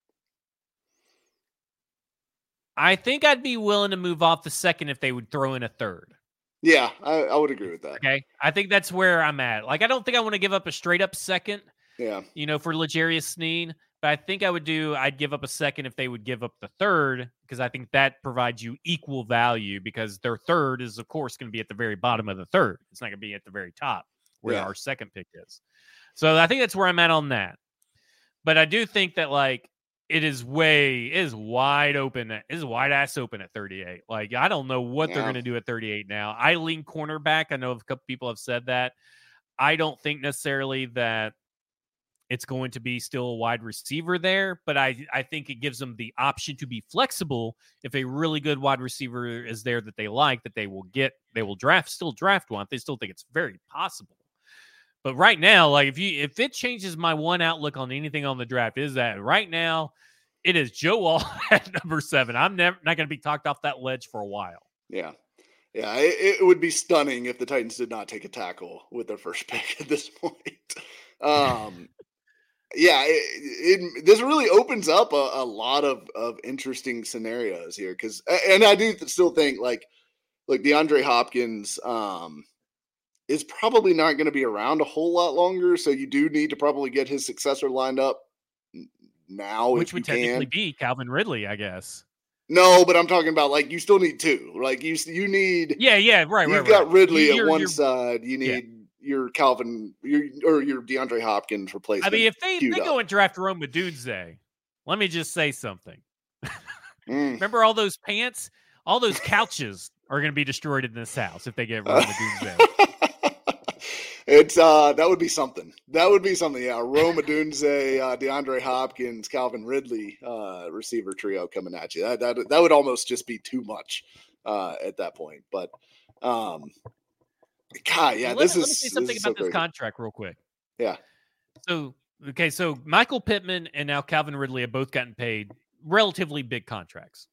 I think I'd be willing to move off the second if they would throw in a third. Yeah, I, I would agree with that. Okay, I think that's where I'm at. Like, I don't think I want to give up a straight up second. Yeah, you know, for L'Jarius Sneed. But I think I would do, I'd give up a second if they would give up the third, because I think that provides you equal value, because their third is, of course, going to be at the very bottom of the third. It's not going to be at the very top where yeah. our second pick is. So I think that's where I'm at on that. But I do think that, like, it is way, it is wide open. It is wide ass open at thirty-eight. Like, I don't know what yeah. they're going to do at thirty-eight now. I lean cornerback. I know a couple people have said that. I don't think necessarily that it's going to be still a wide receiver there, but I, I think it gives them the option to be flexible. If a really good wide receiver is there that they like, that they will get, they will draft, still draft one. They still think it's very possible. But right now, like if you, if it changes my one outlook on anything on the draft, is that right now it is Joe Alt at number seven. I'm never not going to be talked off that ledge for a while. Yeah. Yeah. It, it would be stunning if the Titans did not take a tackle with their first pick at this point. Um, Yeah, it, it this really opens up a, a lot of, of interesting scenarios here, because, and I do still think like, like DeAndre Hopkins um, is probably not going to be around a whole lot longer, so you do need to probably get his successor lined up now, which if would you technically can. be Calvin Ridley, I guess. No, but I'm talking about like you still need two. Like you, you need. Yeah, yeah, right. You've right, got right. Ridley you're, at one you're, side. You need. Yeah. Your Calvin, your or your DeAndre Hopkins replacement. I mean, if they, they go and draft Rome Odunze, let me just say something. mm. Remember all those pants? All those couches are going to be destroyed in this house if they get Rome Odunze. It's uh, that would be something. That would be something. Yeah, Rome Odunze, uh, DeAndre Hopkins, Calvin Ridley, uh, receiver trio coming at you. That that that would almost just be too much uh, at that point. But. Um, God, yeah, let this me, is. Let me say something this about so this crazy. contract real quick. Yeah. So, okay, so Michael Pittman and now Calvin Ridley have both gotten paid relatively big contracts.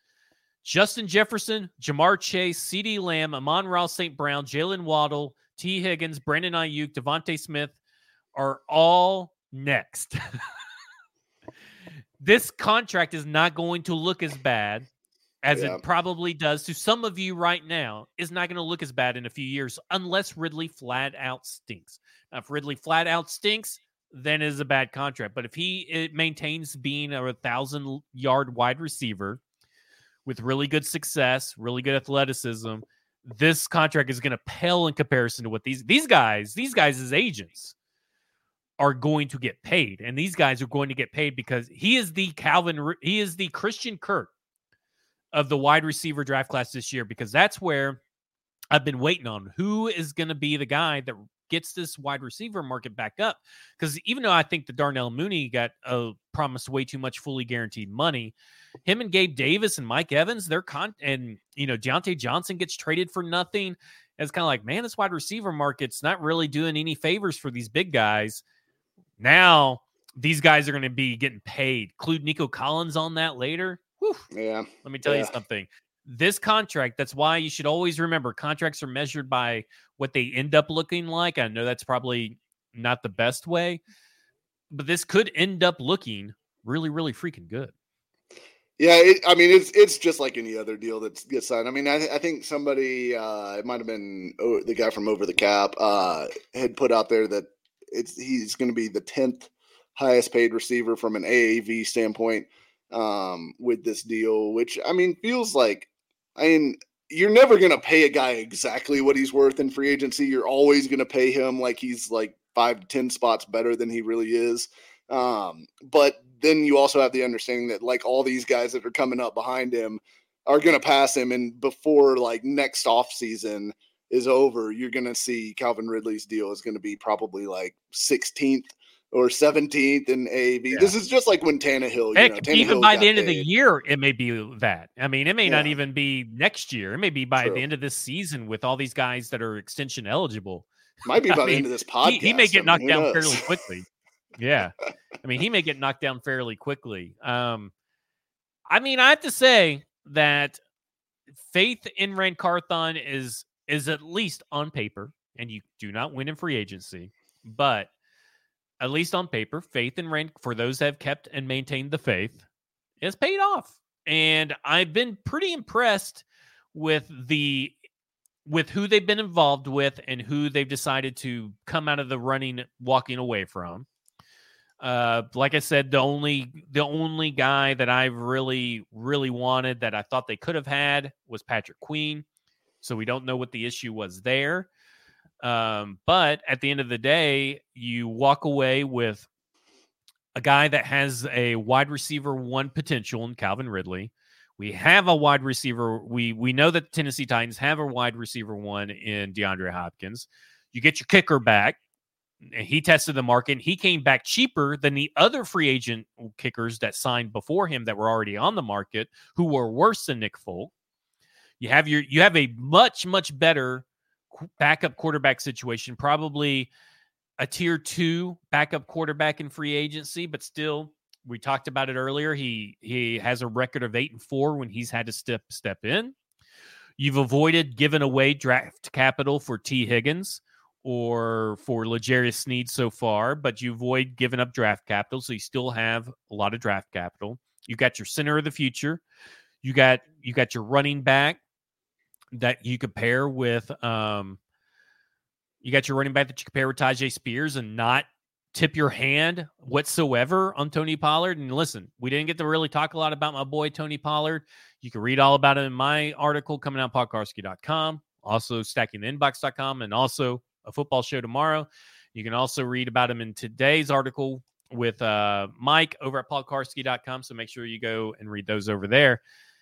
Justin Jefferson, Jamar Chase, CeeDee Lamb, Amon-Ra Saint Brown, Jalen Waddle, T. Higgins, Brandon Ayuk, Devontae Smith are all next. This contract is not going to look as bad as yeah. it probably does to some of you right now. Is not going to look as bad in a few years unless Ridley flat out stinks. Now, if Ridley flat out stinks, then it is a bad contract. But if he it maintains being a thousand-yard wide receiver with really good success, really good athleticism, this contract is going to pale in comparison to what these these guys, these guys as agents are going to get paid. And these guys are going to get paid because he is the Calvin, he is the Christian Kirk of the wide receiver draft class this year, because that's where I've been waiting on. Who is going to be the guy that gets this wide receiver market back up? Because even though I think that Darnell Mooney got uh, promised way too much fully guaranteed money, him and Gabe Davis and Mike Evans, they're con and you know Deontay Johnson gets traded for nothing. It's kind of like, man, this wide receiver market's not really doing any favors for these big guys. Now these guys are going to be getting paid. Include Nico Collins on that later. Whew. Yeah. Let me tell yeah. you something. This contract, that's why you should always remember contracts are measured by what they end up looking like. I know that's probably not the best way, but this could end up looking really, really freaking good. Yeah, it, I mean, it's it's just like any other deal that gets signed. I mean, I, I think somebody, uh, it might have been oh, the guy from Over the Cap, uh, had put out there that it's he's going to be the tenth highest paid receiver from an A A V standpoint um, with this deal, which I mean feels like, I mean, you're never going to pay a guy exactly what he's worth in free agency. You're always going to pay him like he's like five to ten spots better than he really is. Um, but then you also have the understanding that like all these guys that are coming up behind him are going to pass him. And before like next off season is over, you're going to see Calvin Ridley's deal is going to be probably like sixteenth or seventeenth in A A V. Yeah. This is just like when Tannehill, Heck, you know, Tannehill even by the end paid. of the year, it may be that. I mean, it may yeah. not even be next year. It may be by True. the end of this season with all these guys that are extension eligible. Might be by I the mean, end of this podcast. He, he may get I knocked mean, down knows? fairly quickly. Yeah. I mean, he may get knocked down fairly quickly. Um, I mean, I have to say that faith in Ran Carthon is is at least on paper, and you do not win in free agency, but at least on paper, faith in Ran, for those that have kept and maintained the faith, is paid off. And I've been pretty impressed with the with who they've been involved with and who they've decided to come out of the running, walking away from. Uh, like I said, the only the only guy that I've really, really wanted that I thought they could have had was Patrick Queen. So we don't know what the issue was there. Um, but at the end of the day, you walk away with a guy that has a wide receiver one potential in Calvin Ridley. We have a wide receiver. We we know that the Tennessee Titans have a wide receiver one in DeAndre Hopkins. You get your kicker back. And he tested the market. He came back cheaper than the other free agent kickers that signed before him that were already on the market, who were worse than Nick Folk. You have your you have a much, much better backup quarterback situation, probably a tier two backup quarterback in free agency, but still, we talked about it earlier. He he has a record of eight and four when he's had to step step in. You've avoided giving away draft capital for T. Higgins or for L'Jarius Sneed so far, but you avoid giving up draft capital, so you still have a lot of draft capital. You got your center of the future. You got you got your running back that you could pair with. Um, you got your running back that you could pair with Tyjae Spears and not tip your hand whatsoever on Tony Pollard. And listen, we didn't get to really talk a lot about my boy Tony Pollard. You can read all about it in my article coming out podcarsky dot com, also stacking the inbox dot com, and also a football show tomorrow. You can also read about him in today's article with uh, Mike over at podcarsky dot com. So make sure you go and read those over there.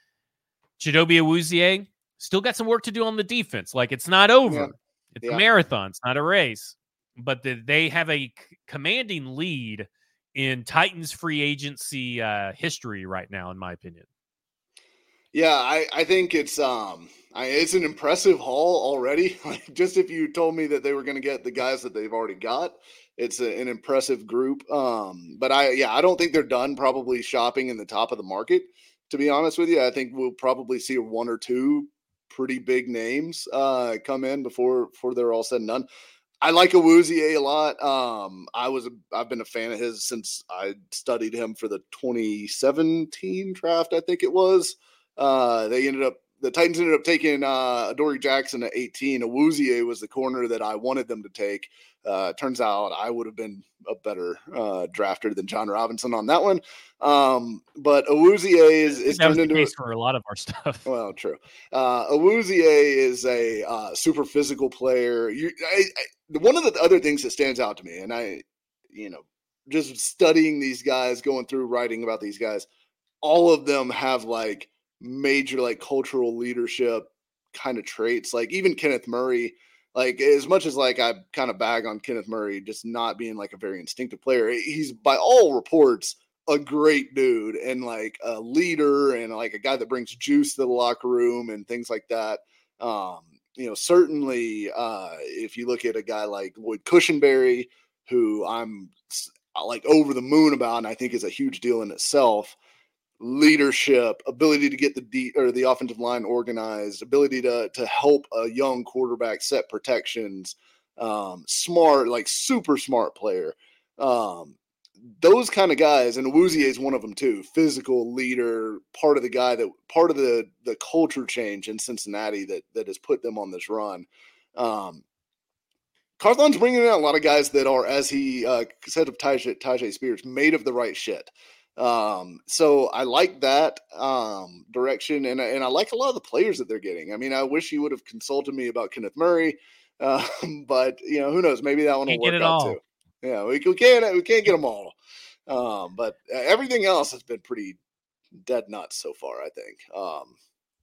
Chidobe Awuzie still got some work to do on the defense. Like, it's not over. Yeah. It's yeah. a marathon. It's not a race. But the, they have a c- commanding lead in Titans free agency uh, history right now, in my opinion. Yeah, I, I think it's um I, it's an impressive haul already. Like, just if you told me that they were going to get the guys that they've already got, it's a, an impressive group. Um, but I yeah, I don't think they're done probably shopping in the top of the market. To be honest with you, I think we'll probably see one or two pretty big names uh, come in before before they're all said and done. I like Awuzie a lot. Um, I was a, I've been a fan of his since I studied him for the twenty seventeen draft, I think it was. Uh, they ended up, the Titans ended up taking uh, Adoree Jackson at eighteen. Awuzie was the corner that I wanted them to take. Uh, turns out I would have been a better uh, drafter than John Robinson on that one. Um, but Awuzie is, is that turned was the into case a, for a lot of our stuff. Well, true. Uh, Awuzie is a uh, super physical player. You, I, I, one of the other things that stands out to me, and I, you know, just studying these guys, going through writing about these guys, all of them have like major like cultural leadership kind of traits. Like even Kenneth Murray, like as much as like I kind of bag on Kenneth Murray just not being like a very instinctive player, he's by all reports a great dude and like a leader and like a guy that brings juice to the locker room and things like that. Um, you know, certainly uh, if you look at a guy like Lloyd Cushenberry, who I'm like over the moon about, and I think is a huge deal in itself. Leadership, ability to get the D or the offensive line organized, ability to to help a young quarterback set protections, um, smart, like super smart player. Um, those kind of guys, and Awuzie is one of them too. Physical leader, part of the guy that part of the the culture change in Cincinnati that that has put them on this run. Um, Carthon's bringing in a lot of guys that are, as he uh, said of Tyjae, Tyjae Spears, made of the right shit. Um, so I like that um, direction, and and I like a lot of the players that they're getting. I mean, I wish you would have consulted me about Kenneth Murray, uh, but you know, who knows? Maybe that one will work out too. Yeah, we, we can't we can't get them all, um, but everything else has been pretty dead nuts so far. I think. Um,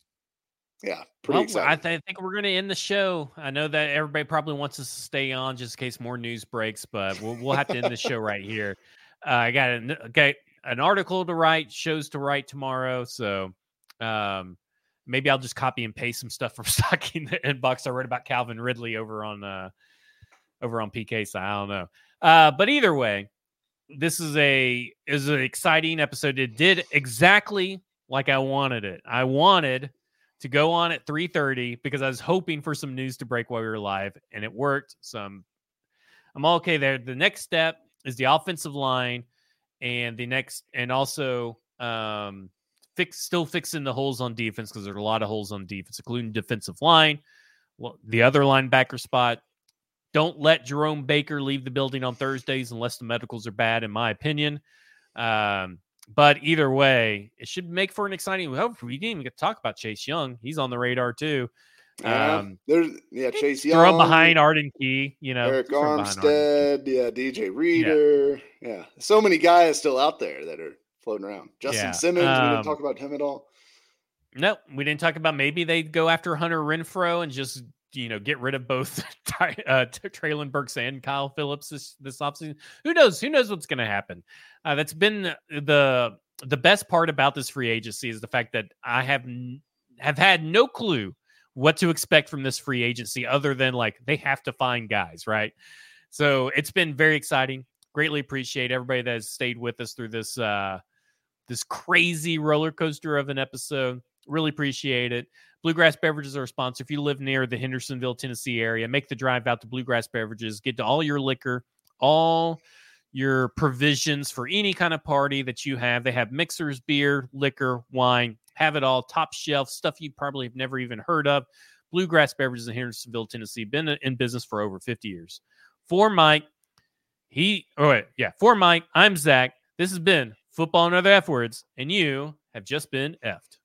Yeah, pretty well, exciting. I, th- I think we're going to end the show. I know that everybody probably wants us to stay on just in case more news breaks, but we'll, we'll have to end the show right here. Uh, I got an, okay, an article to write, shows to write tomorrow, so um, maybe I'll just copy and paste some stuff from Stocking the Inbox I read about Calvin Ridley over on uh, over on P K. So I don't know, uh, but either way, this is a is an exciting episode. It did exactly like I wanted it. I wanted to go on at three thirty because I was hoping for some news to break while we were live, and it worked. So I'm, I'm all okay there. The next step is the offensive line, and the next, and also um, fix, still fixing the holes on defense because there's a lot of holes on defense, including defensive line. Well, the other linebacker spot. Don't let Jerome Baker leave the building on Thursdays unless the medicals are bad, in my opinion. Um, But either way, it should make for an exciting. Hope we didn't even get to talk about Chase Young. He's on the radar too. Yeah, Um, there's yeah Chase Young, throw him behind Arden Key. You know, Eric Armstead, yeah D J Reader, yeah. yeah, so many guys still out there that are floating around. Justin yeah. Simmons, um, we didn't talk about him at all. No, we didn't talk about maybe they go after Hunter Renfrow and just you know get rid of both uh, Traylon Burks and Kyle Phillips this this offseason. Who knows? Who knows what's going to happen? Uh, that's been the the best part about this free agency is the fact that I have n- have had no clue what to expect from this free agency other than like they have to find guys, right? So it's been very exciting. Greatly appreciate everybody that has stayed with us through this uh, this crazy roller coaster of an episode. Really appreciate it. Bluegrass Beverages are a sponsor. If you live near the Hendersonville, Tennessee area, make the drive out to Bluegrass Beverages. Get to all your liquor, all your provisions for any kind of party that you have. They have mixers, beer, liquor, wine, have it all, top shelf, stuff you probably have never even heard of. Bluegrass Beverages in Hendersonville, Tennessee, been in business for over fifty years. For Mike, he, oh wait, yeah, for Mike, I'm Zach. This has been Football and Other F Words, and you have just been effed.